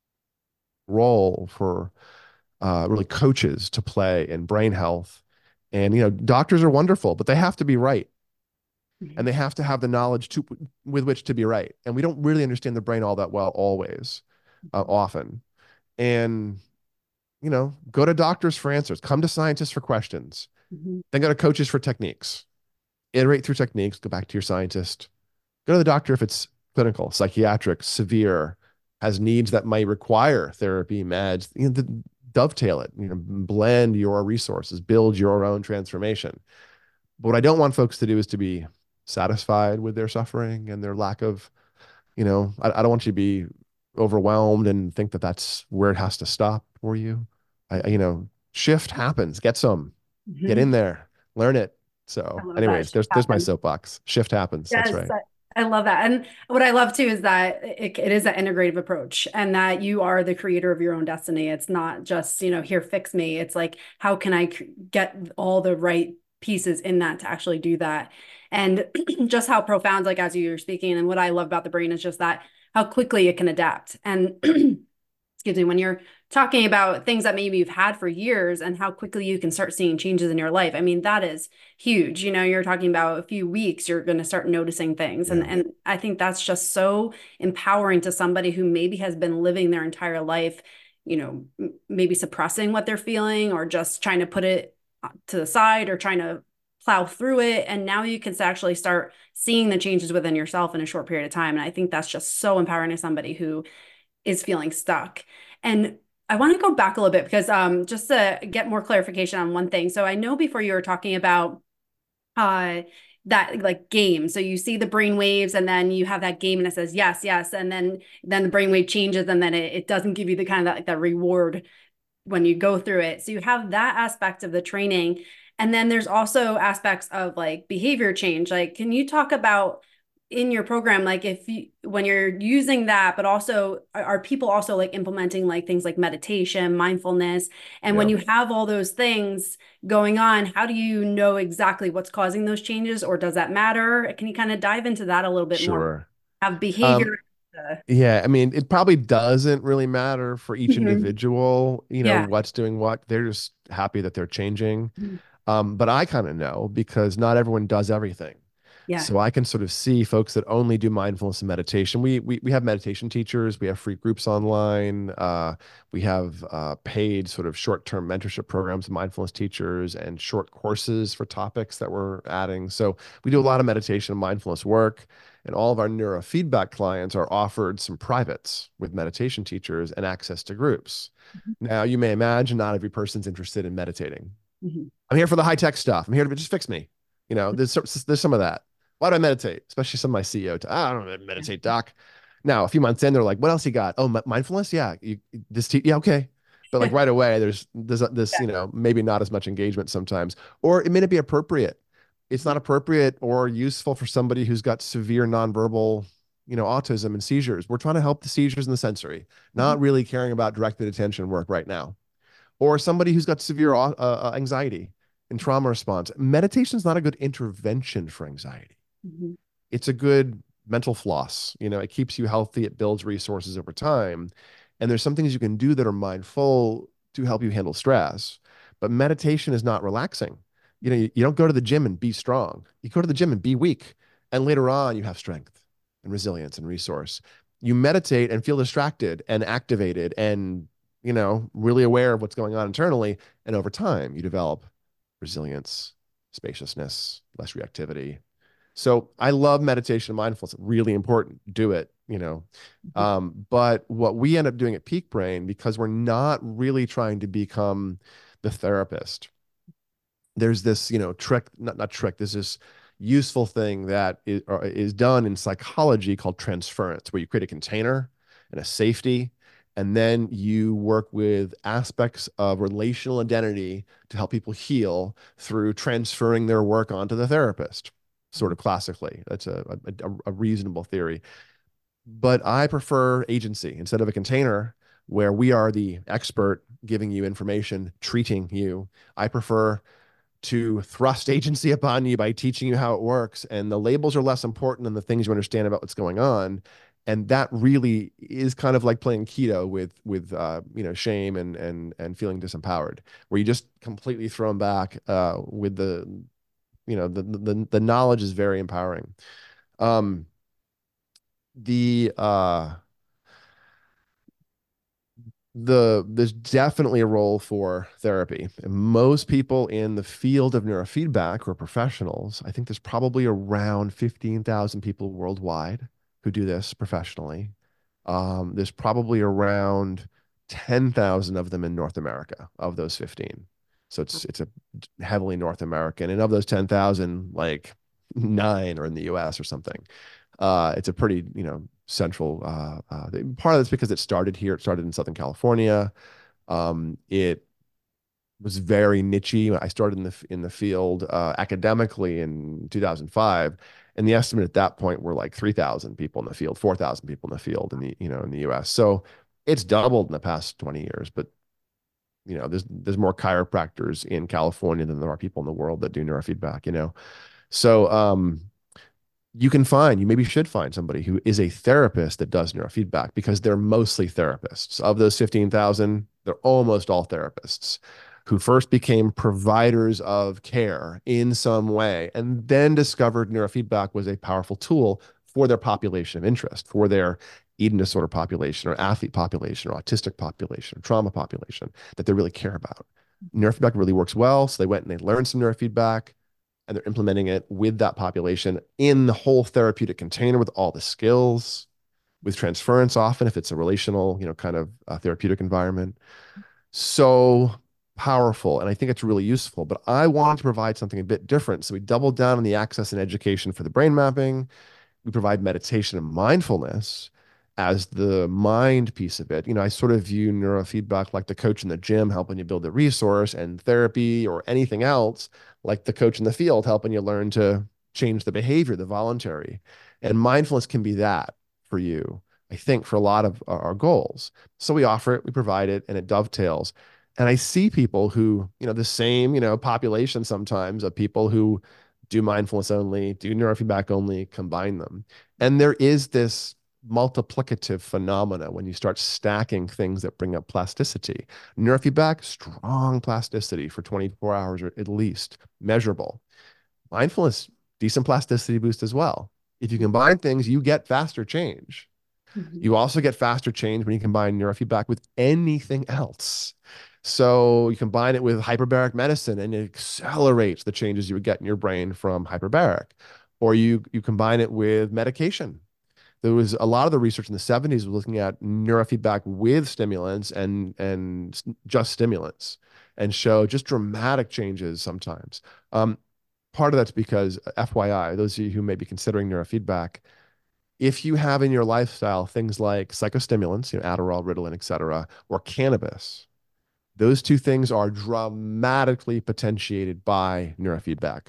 role for really coaches to play in brain health. And doctors are wonderful, but they have to be right, and they have to have the knowledge with which to be right. And we don't really understand the brain all that well always, often. And go to doctors for answers, come to scientists for questions, Mhm. then go to coaches for techniques, iterate through techniques, go back to your scientist, go to the doctor if it's clinical, psychiatric, severe, has needs that might require therapy, meds, dovetail it, blend your resources, build your own transformation. But what I don't want folks to do is to be satisfied with their suffering and their lack of, I don't want you to be overwhelmed and think that that's where it has to stop for you. Shift happens, get Mhm. in there, learn it. I So love that. anyways, Shift there's my happens. soapbox. Shift happens. That's Yes, right. I love that. And what I love too is that it is an integrative approach and that you are the creator of your own destiny. It's not just, here, fix me. It's like, how can I get all the right pieces in that to actually do that? And just how profound, like as you were speaking, and what I love about the brain is just that how quickly it can adapt. And excuse me, when you're talking about things that maybe you've had for years and how quickly you can start seeing changes in your life. I mean, that is huge. You're talking about a few weeks, you're going to start noticing things. And Yeah, and I think that's just so empowering to somebody who maybe has been living their entire life, maybe suppressing what they're feeling or just trying to put it to the side or trying to plow through it. And now you can actually start seeing the changes within yourself in a short period of time. And I think that's just so empowering to somebody who is feeling stuck. And I want to go back a little bit because just to get more clarification on one thing. So I know before you were talking about uh that like game. So you see the brain waves and then you have that game and it says yes, yes. And then the brainwave changes and then it doesn't give you the kind of that reward when you go through it. So you have that aspect of the training. And then there's also aspects of like behavior change. Like, can you talk about in your program, like if you, when you're using that, but also are people also like implementing like things like meditation, mindfulness? And when yeah, you have all those things going on, how do you know exactly what's causing those changes or does that matter? Can you kind of dive into that a little bit more? sure. Have behavior. Um, yeah, I mean, it probably doesn't really matter for each Mhm. individual, Yeah. what's doing what. They're just happy that they're changing. Mhm. But I kind of know because not everyone does everything. Yeah. So I can sort of see folks that only do mindfulness and meditation. We have meditation teachers. We have free groups online. We have paid sort of short-term mentorship programs, mindfulness teachers, and short courses for topics that we're adding. So we do a lot of meditation and mindfulness work. And all of our neurofeedback clients are offered some privates with meditation teachers and access to groups. Now, you may imagine not every person's interested in meditating. Mhm. I'm here for the high tech stuff. I'm here to just fix me. There's some of that. Why do I meditate? Especially some of my CEO. I don't meditate, doc. Now, a few months in, they're like, "What else you got? Oh, mindfulness? Yeah, yeah, okay." But like right away, there's this, maybe not as much engagement sometimes, or it may not be appropriate. It's not appropriate or useful for somebody who's got severe nonverbal, autism and seizures. We're trying to help the seizures and the sensory, Mhm. not really caring about directed attention work right now, or somebody who's got severe anxiety and trauma response. Meditation is not a good intervention for anxiety. Mhm. It's a good mental floss. It keeps you healthy, it builds resources over time. And there's some things you can do that are mindful to help you handle stress. But meditation is not relaxing. You don't go to the gym and be strong. You go to the gym and be weak. And later on, you have strength and resilience and resource. You meditate and feel distracted and activated and, really aware of what's going on internally. And over time, you develop resilience, spaciousness, less reactivity. So I love meditation and mindfulness. Really important. Do it. But what we end up doing at Peak Brain, because we're not really trying to become the therapist, there's this, trick, not trick, there's this useful thing that is done in psychology called transference, where you create a container and a safety, and then you work with aspects of relational identity to help people heal through transferring their work onto the therapist, sort of classically. That's a reasonable theory. But I prefer agency instead of a container where we are the expert giving you information, treating you. I prefer to thrust agency upon you by teaching you how it works. And the labels are less important than the things you understand about what's going on. And that really is kind of like playing keto with shame and feeling disempowered, where you just completely throw them back with the knowledge is very empowering. Um, the there's definitely a role for therapy. And most people in the field of neurofeedback who are professionals, I think there's probably around 15,000 people worldwide who do this professionally. There's probably around 10,000 of them in North America of those 15. So it's a heavily North American. And of those 10,000, like nine are in the US or something. It's a pretty, central part of this because it started here. It started in Southern California. It was very nichey. I started in the field academically in 2005, and the estimate at that point were like 3,000 people in the field, 4,000 people in the field in the US. So it's doubled in the past 20 years. But there's more chiropractors in California than there are people in the world that do neurofeedback. So you maybe should find somebody who is a therapist that does neurofeedback because they're mostly therapists. Of those 15,000, they're almost all therapists who first became providers of care in some way and then discovered neurofeedback was a powerful tool for their population of interest, for their eating disorder population or athlete population or autistic population or trauma population that they really care about. Neurofeedback really works well. So they went and they learned some neurofeedback and they're implementing it with that population in the whole therapeutic container with all the skills, with transference often if it's a relational, kind of therapeutic environment. So powerful. And I think it's really useful. But I want to provide something a bit different. So we doubled down on the access and education for the brain mapping. We provide meditation and mindfulness as the mind piece of it. I sort of view neurofeedback like the coach in the gym helping you build the resource, and therapy or anything else like the coach in the field helping you learn to change the behavior, the voluntary. And mindfulness can be that for you, I think, for a lot of our goals. So we offer it, we provide it, and it dovetails. And I see people who, the same, population sometimes of people who do mindfulness only, do neurofeedback only, combine them. And there is this multiplicative phenomena when you start stacking things that bring up plasticity. Neurofeedback, strong plasticity for 24 hours or at least, measurable. Mindfulness, decent plasticity boost as well. If you combine things, you get faster change. Mhm. You also get faster change when you combine neurofeedback with anything else. So you combine it with hyperbaric medicine and it accelerates the changes you would get in your brain from hyperbaric. Or you combine it with medication. There was a lot of the research in the 70s was looking at neurofeedback with stimulants and just stimulants and show just dramatic changes sometimes. Part of that's because, FYI, those of you who may be considering neurofeedback, if you have in your lifestyle things like psychostimulants, Adderall, Ritalin, et cetera, or cannabis, those two things are dramatically potentiated by neurofeedback.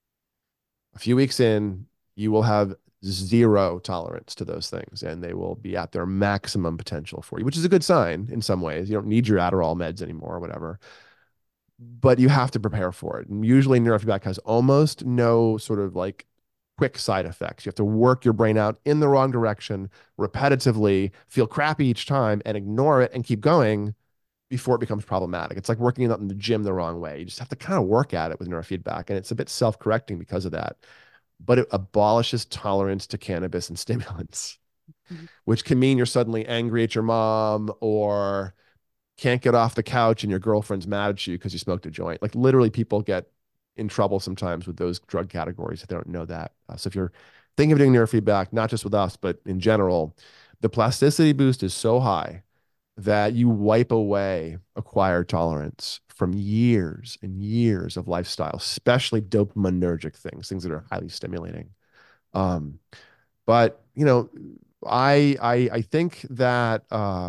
A few weeks in, you will have zero tolerance to those things and they will be at their maximum potential for you, which is a good sign in some ways. You don't need your Adderall meds anymore or whatever, but you have to prepare for it. And usually neurofeedback has almost no sort of like quick side effects. You have to work your brain out in the wrong direction repetitively, feel crappy each time and ignore it and keep going before it becomes problematic. It's like working out in the gym the wrong way. You just have to kind of work at it with neurofeedback. And it's a bit self-correcting because of that. But it abolishes tolerance to cannabis and stimulants, Mhm. which can mean you're suddenly angry at your mom or can't get off the couch and your girlfriend's mad at you because you smoked a joint. Like literally people get in trouble sometimes with those drug categories if they don't know that. So if you're thinking of doing neurofeedback, not just with us, but in general, the plasticity boost is so high that you wipe away acquired tolerance from years and years of lifestyle, especially dopaminergic things that are highly stimulating. Um, but I think that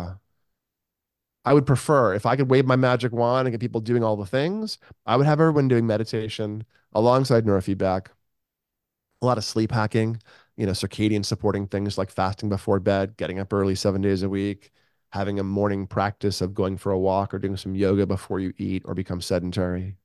I would prefer if I could wave my magic wand and get people doing all the things, I would have everyone doing meditation alongside neurofeedback, a lot of sleep hacking, circadian supporting things like fasting before bed, getting up early 7 days a week, having a morning practice of going for a walk or doing some yoga before you eat or become sedentary.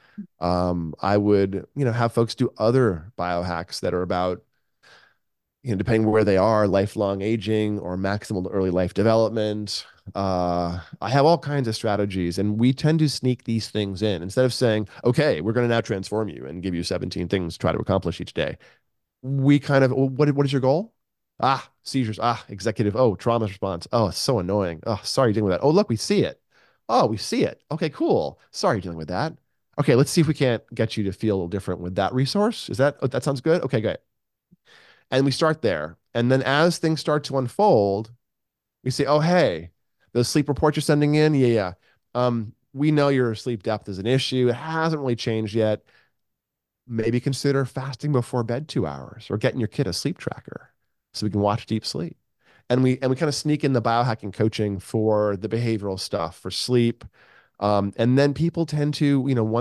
I would, have folks do other biohacks that are about, depending where they are, lifelong aging or maximal early life development. I have all kinds of strategies, and we tend to sneak these things in instead of saying, okay, we're going to now transform you and give you 17 things to try to accomplish each day. We kind of, well, what is your goal? Ah, seizures. Ah, executive. Oh, trauma response. Oh, it's so annoying. Oh, sorry, you're dealing with that. Oh, look, we see it. Oh, we see it. Okay, cool. Sorry, you're dealing with that. Okay, let's see if we can't get you to feel a little different with that resource. That sounds good? Okay, good. And we start there. And then as things start to unfold, we say, oh, hey, those sleep reports you're sending in, yeah, yeah. We know your sleep depth is an issue. It hasn't really changed yet. Maybe consider fasting before bed 2 hours or getting your kid a sleep tracker so we can watch deep sleep. And we kind of sneak in the biohacking coaching for the behavioral stuff for sleep. And then people tend to,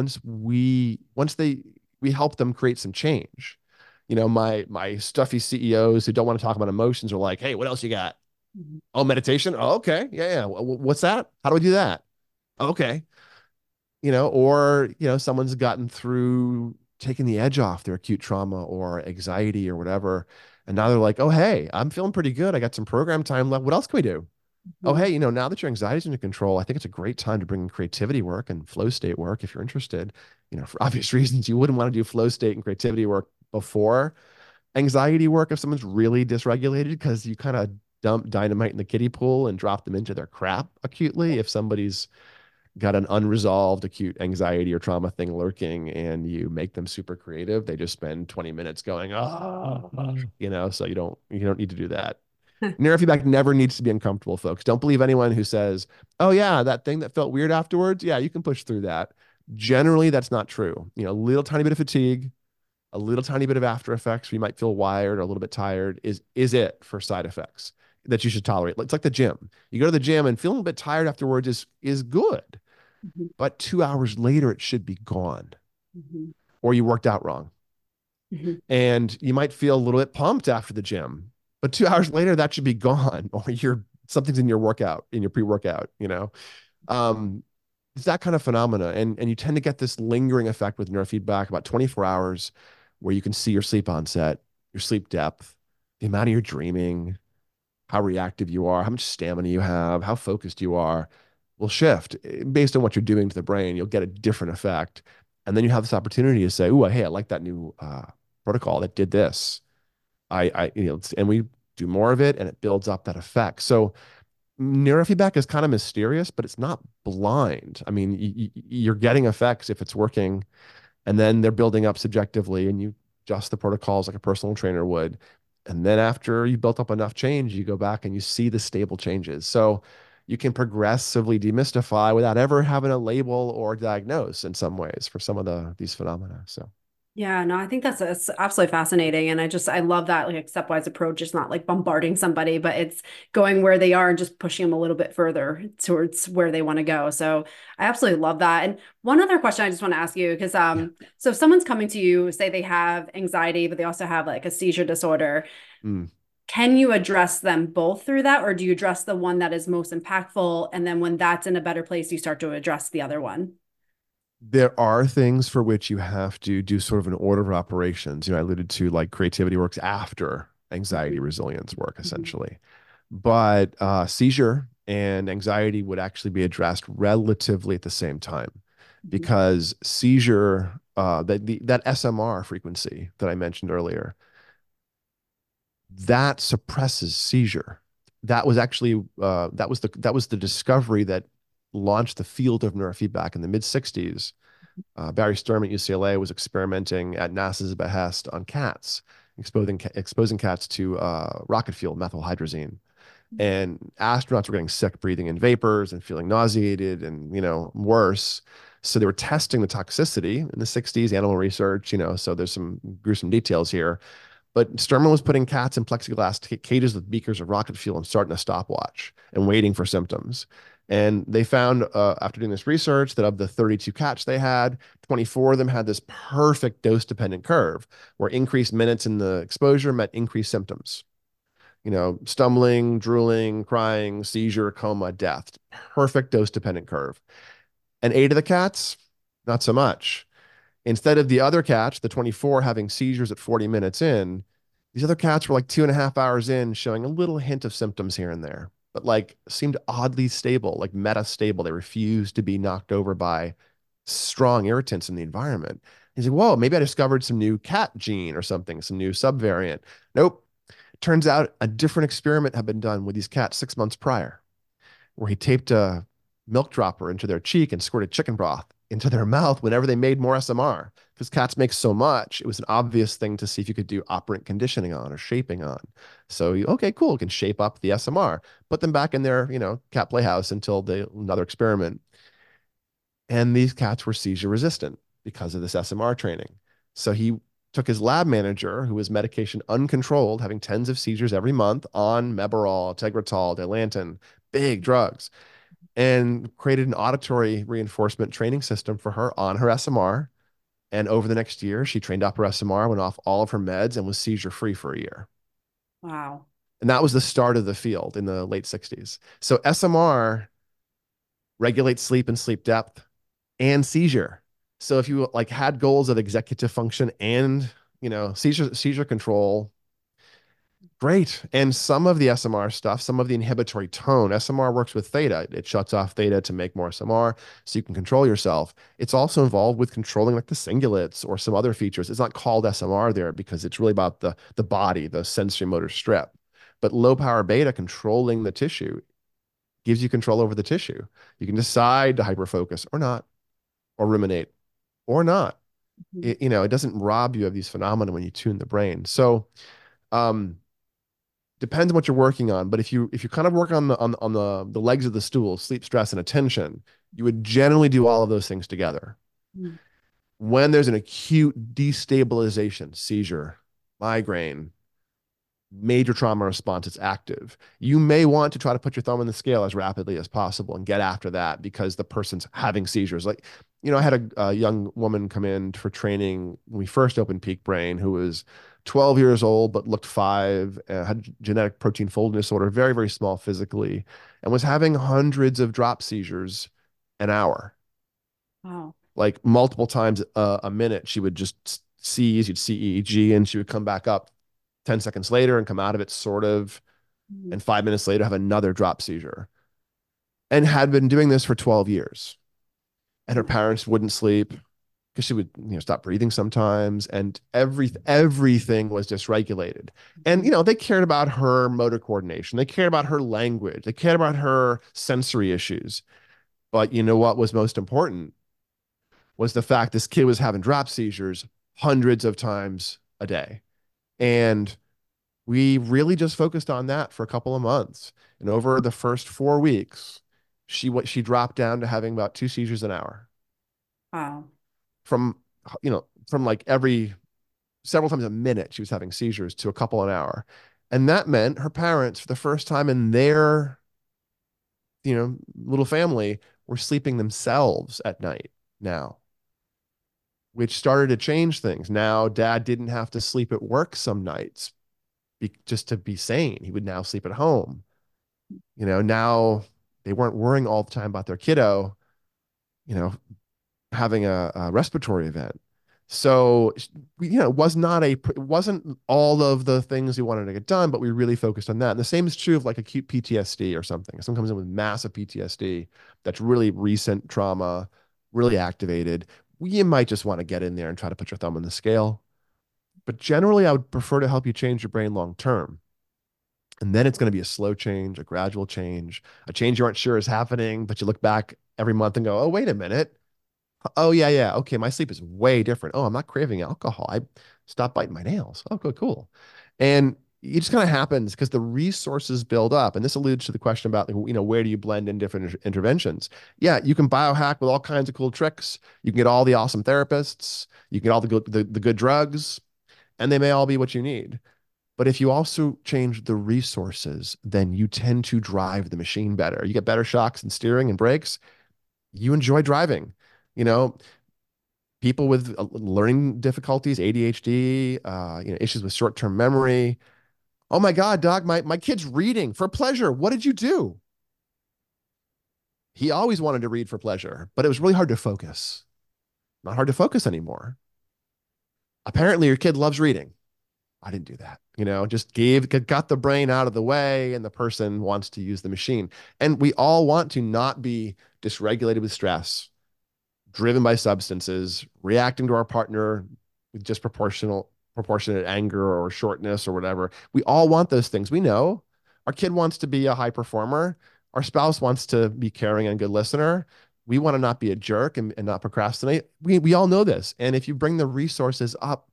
once we help them create some change. My stuffy CEOs who don't want to talk about emotions are like, hey, what else you got? Mhm. Oh, meditation. Oh, okay. Yeah, yeah. What's that? How do I do that? Okay. Or, someone's gotten through taking the edge off their acute trauma or anxiety or whatever. And now they're like, oh, hey, I'm feeling pretty good. I got some program time left. What else can we do? Oh, Mhm. hey, now that your anxiety's under control, I think it's a great time to bring in creativity work and flow state work if you're interested. For obvious reasons, you wouldn't want to do flow state and creativity work before anxiety work if someone's really dysregulated because you kind of dump dynamite in the kiddie pool and drop them into their crap acutely. If somebody's got an unresolved acute anxiety or trauma thing lurking and you make them super creative, they just spend 20 minutes going, oh, so you don't need to do that. Neurofeedback never needs to be uncomfortable, folks. Don't believe anyone who says, oh yeah, that thing that felt weird afterwards. Yeah, you can push through that. Generally, that's not true. A little tiny bit of fatigue, a little tiny bit of after effects where you might feel wired or a little bit tired is it for side effects that you should tolerate. It's like the gym. You go to the gym and feeling a bit tired afterwards is good, Mhm. but 2 hours later it should be gone, Mhm. or you worked out wrong. Mhm. And you might feel a little bit pumped after the gym, but 2 hours later that should be gone, or something's in your workout, in your pre-workout. Um, it's that kind of phenomena, and you tend to get this lingering effect with neurofeedback about 24 hours, where you can see your sleep onset, your sleep depth, the amount of your dreaming, how reactive you are, how much stamina you have, how focused you are will shift based on what you're doing to the brain. You'll get a different effect. And then you have this opportunity to say, oh, hey, I like that new protocol that did this. And we do more of it and it builds up that effect. So neurofeedback is kind of mysterious, but it's not blind. I mean, you're getting effects if it's working, and then they're building up subjectively, and you adjust the protocols like a personal trainer would. And then after you built up enough change, you go back and you see the stable changes. So you can progressively demystify without ever having a label or diagnose in some ways for some of these phenomena. So Yeah, no, I think that's absolutely fascinating. And I love that like stepwise approach. It's not like bombarding somebody, but it's going where they are and just pushing them a little bit further towards where they want to go. So I absolutely love that. And one other question I just want to ask you, because yeah. so if someone's coming to you, say they have anxiety, but they also have like a seizure disorder, Mm. can you address them both through that, or do you address the one that is most impactful? And then when that's in a better place, you start to address the other one? There are things for which you have to do sort of an order of operations. I alluded to like creativity works after anxiety Mhm. resilience work, Mhm. essentially. But seizure and anxiety would actually be addressed relatively at the same time, Mhm. because seizure, that SMR frequency that I mentioned earlier, that suppresses seizure. That was actually that was the discovery that launched the field of neurofeedback in the mid 60s. Barry Sturm at UCLA was experimenting at NASA's behest on cats, exposing cats to rocket fuel methylhydrazine, and astronauts were getting sick breathing in vapors and feeling nauseated and worse. So they were testing the toxicity in the 60s, animal research, so there's some gruesome details here. But Sturman was putting cats in plexiglass cages with beakers of rocket fuel and starting a stopwatch and waiting for symptoms. And they found, after doing this research, that of the 32 cats they had, 24 of them had this perfect dose-dependent curve where increased minutes in the exposure meant increased symptoms. Stumbling, drooling, crying, seizure, coma, death. Perfect dose-dependent curve. And 8 of the cats, not so much. Instead of the other cats, the 24 having seizures at 40 minutes in, these other cats were like 2.5 hours in, showing a little hint of symptoms here and there, but like seemed oddly stable, like meta stable. They refused to be knocked over by strong irritants in the environment. He's like, whoa, maybe I discovered some new cat gene or something, some new subvariant. Nope. Turns out a different experiment had been done with these cats 6 months prior, where he taped a milk dropper into their cheek and squirted chicken broth into their mouth whenever they made more SMR. Because cats make so much, it was an obvious thing to see if you could do operant conditioning on or shaping on. So, okay, cool, you can shape up the SMR, put them back in their, cat playhouse until another experiment. And these cats were seizure resistant because of this SMR training. So he took his lab manager, who was medication uncontrolled, having tens of seizures every month on Mebarol, Tegretol, Dilantin, big drugs, and created an auditory reinforcement training system for her on her SMR. And over the next year, she trained up her SMR, went off all of her meds, and was seizure free for a year. Wow. And that was the start of the field in the late 60s. So SMR regulates sleep and sleep depth and seizure. So if you like had goals of executive function and, seizure control, great. And some of the SMR stuff, some of the inhibitory tone, SMR works with theta. It shuts off theta to make more SMR so you can control yourself. It's also involved with controlling like the cingulates or some other features. It's not called SMR there because it's really about the body, the sensory motor strip. But low power beta controlling the tissue gives you control over the tissue. You can decide to hyperfocus or not, or ruminate or not. It doesn't rob you of these phenomena when you tune the brain. So, um, depends on what you're working on, but if you kind of work on the legs of the stool, sleep, stress, and attention, you would generally do all of those things together. Mhm. When there's an acute destabilization, seizure, migraine, major trauma response, it's active. You may want to try to put your thumb on the scale as rapidly as possible and get after that because the person's having seizures. Like, I had a young woman come in for training when we first opened Peak Brain who was 12 years old, but looked 5, had genetic protein folding disorder, very, very small physically, and was having hundreds of drop seizures an hour. Wow. Like multiple times a minute. She would just seize, you'd see EEG, and she would come back up 10 seconds later and come out of it sort of, Mhm. and 5 minutes later have another drop seizure, and had been doing this for 12 years. And her parents wouldn't sleep because she would, stop breathing sometimes, and everything was dysregulated. And they cared about her motor coordination, they cared about her language, they cared about her sensory issues. But what was most important was the fact this kid was having drop seizures hundreds of times a day. And we really just focused on that for a couple of months. And over the first 4 weeks, she dropped down to having about 2 seizures an hour Wow. from, from like every several times a minute, she was having seizures to a couple an hour. And that meant her parents, for the first time in their, little family, were sleeping themselves at night now, which started to change things. Now, dad didn't have to sleep at work some nights just to be sane. He would now sleep at home. Now they weren't worrying all the time about their kiddo, you know, having a respiratory event. So, it wasn't all of the things we wanted to get done, but we really focused on that. And the same is true of like acute PTSD or something. Someone comes in with massive PTSD that's really recent trauma, really activated. You might just want to get in there and try to put your thumb on the scale. But generally, I would prefer to help you change your brain long term. And then it's going to be a slow change, a gradual change, a change you aren't sure is happening, but you look back every month and go, oh, wait a minute. Oh, yeah, yeah. Okay, my sleep is way different. Oh, I'm not craving alcohol. I stopped biting my nails. Oh, good, cool. And it just kind of happens because the resources build up. And this alludes to the question about, where do you blend in different interventions? Yeah, you can biohack with all kinds of cool tricks. You can get all the awesome therapists. You can get all the good drugs, and they may all be what you need. But if you also change the resources, then you tend to drive the machine better. You get better shocks and steering and brakes. You enjoy driving. You know, people with learning difficulties, ADHD, issues with short-term memory. Oh my God, Doc, my kid's reading for pleasure. What did you do? He always wanted to read for pleasure, but it was really hard to focus. Not hard to focus anymore. Apparently, your kid loves reading. I didn't do that. Just got the brain out of the way, and the person wants to use the machine. And we all want to not be dysregulated with stress, driven by substances, reacting to our partner with just proportionate anger or shortness or whatever. We all want those things. We know our kid wants to be a high performer. Our spouse wants to be caring and good listener. We want to not be a jerk and not procrastinate. We all know this. And if you bring the resources up,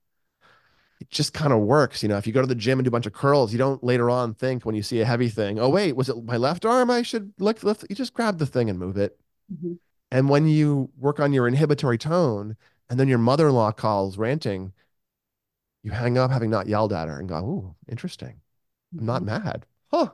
it just kind of works. If you go to the gym and do a bunch of curls, you don't later on think when you see a heavy thing, oh, wait, was it my left arm? I should lift. You just grab the thing and move it. Mm-hmm. And when you work on your inhibitory tone and then your mother-in-law calls ranting, you hang up having not yelled at her and go, oh, interesting. I'm not Mm-hmm. mad. Huh,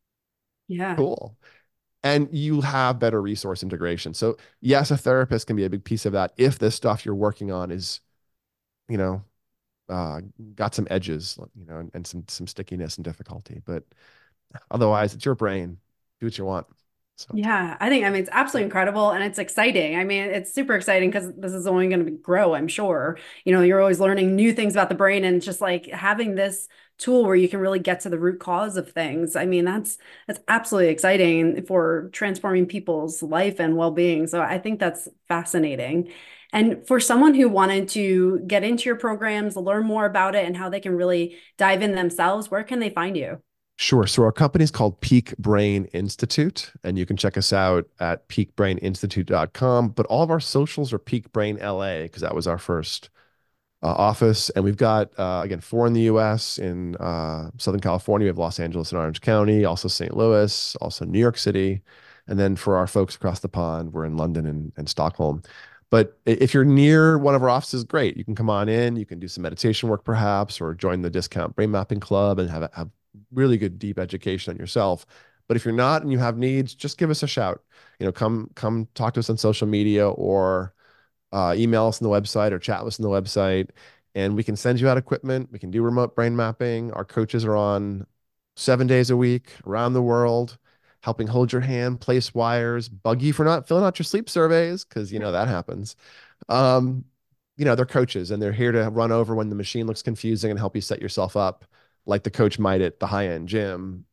Yeah. cool. And you have better resource integration. So yes, a therapist can be a big piece of that if the stuff you're working on is, you know, uh, got some edges, and some stickiness and difficulty. But otherwise, it's your brain. Do what you want. So Yeah, I mean, it's absolutely incredible and it's exciting. I mean, it's super exciting because this is only going to grow, I'm sure. You're always learning new things about the brain and just like having this tool where you can really get to the root cause of things. I mean, that's absolutely exciting for transforming people's life and well-being. So I think that's fascinating. And for someone who wanted to get into your programs, learn more about it and how they can really dive in themselves, where can they find you? sure. So our company is called Peak Brain Institute, and you can check us out at peakbraininstitute.com. But all of our socials are Peak Brain LA because that was our first office. And we've got, again, 4 in the US, in Southern California. We have Los Angeles and Orange County, also St. Louis, also New York City. And then for our folks across the pond, we're in London and Stockholm. But if you're near one of our offices, great. You can come on in, you can do some meditation work perhaps, or join the discount brain mapping club and have really good deep education on yourself. But if you're not and you have needs, just give us a shout. Come talk to us on social media, or email us on the website, or chat with us on the website, and we can send you out equipment. We can do remote brain mapping. Our coaches are on 7 days a week around the world, helping hold your hand, place wires, bug you for not filling out your sleep surveys, because that happens. Um, they're coaches and they're here to run over when the machine looks confusing and help you set yourself up like the coach might at the high-end gym.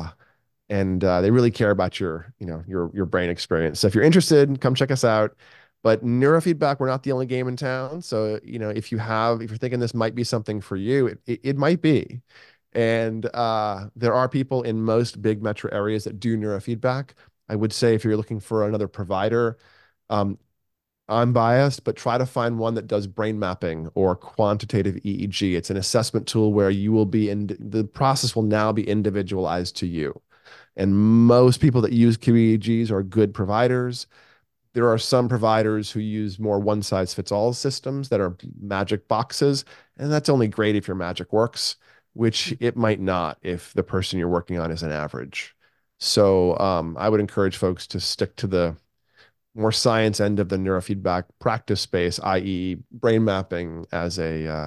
And they really care about your brain experience. So if you're interested, come check us out. But neurofeedback, we're not the only game in town. So, if you're thinking this might be something for you, it might be. And there are people in most big metro areas that do neurofeedback. I would say if you're looking for another provider, um, I'm biased, but try to find one that does brain mapping or quantitative EEG. It's an assessment tool where you will be the process will now be individualized to you. And most people that use QEEGs are good providers. There are some providers who use more one-size-fits-all systems that are magic boxes, and that's only great if your magic works, which it might not if the person you're working on is an average. So I would encourage folks to stick to the more science end of the neurofeedback practice space, i.e., brain mapping as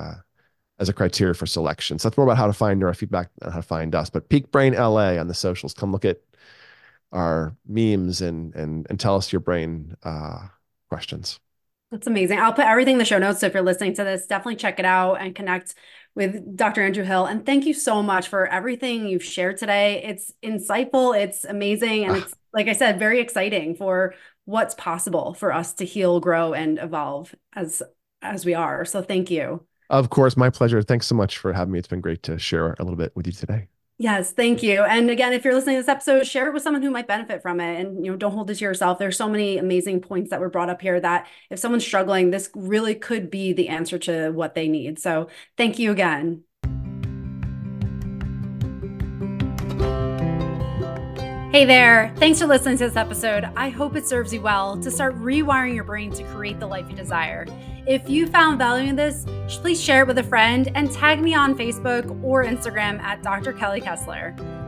a criteria for selection. So that's more about how to find neurofeedback and how to find us. But Peak Brain LA on the socials. Come look at our memes and tell us your brain questions. That's amazing. I'll put everything in the show notes. So if you're listening to this, definitely check it out and connect with Dr. Andrew Hill. And thank you so much for everything you've shared today. It's insightful, it's amazing, and it's, like I said, very exciting for what's possible for us to heal, grow, and evolve as we are. So thank you. Of course, my pleasure. Thanks so much for having me. It's been great to share a little bit with you today. Yes, thank you. And again, if you're listening to this episode, share it with someone who might benefit from it. And don't hold it to yourself. There's so many amazing points that were brought up here that if someone's struggling, this really could be the answer to what they need. So thank you again. Hey there, thanks for listening to this episode. I hope it serves you well to start rewiring your brain to create the life you desire. If you found value in this, please share it with a friend and tag me on Facebook or Instagram at Dr. Kelly Kessler.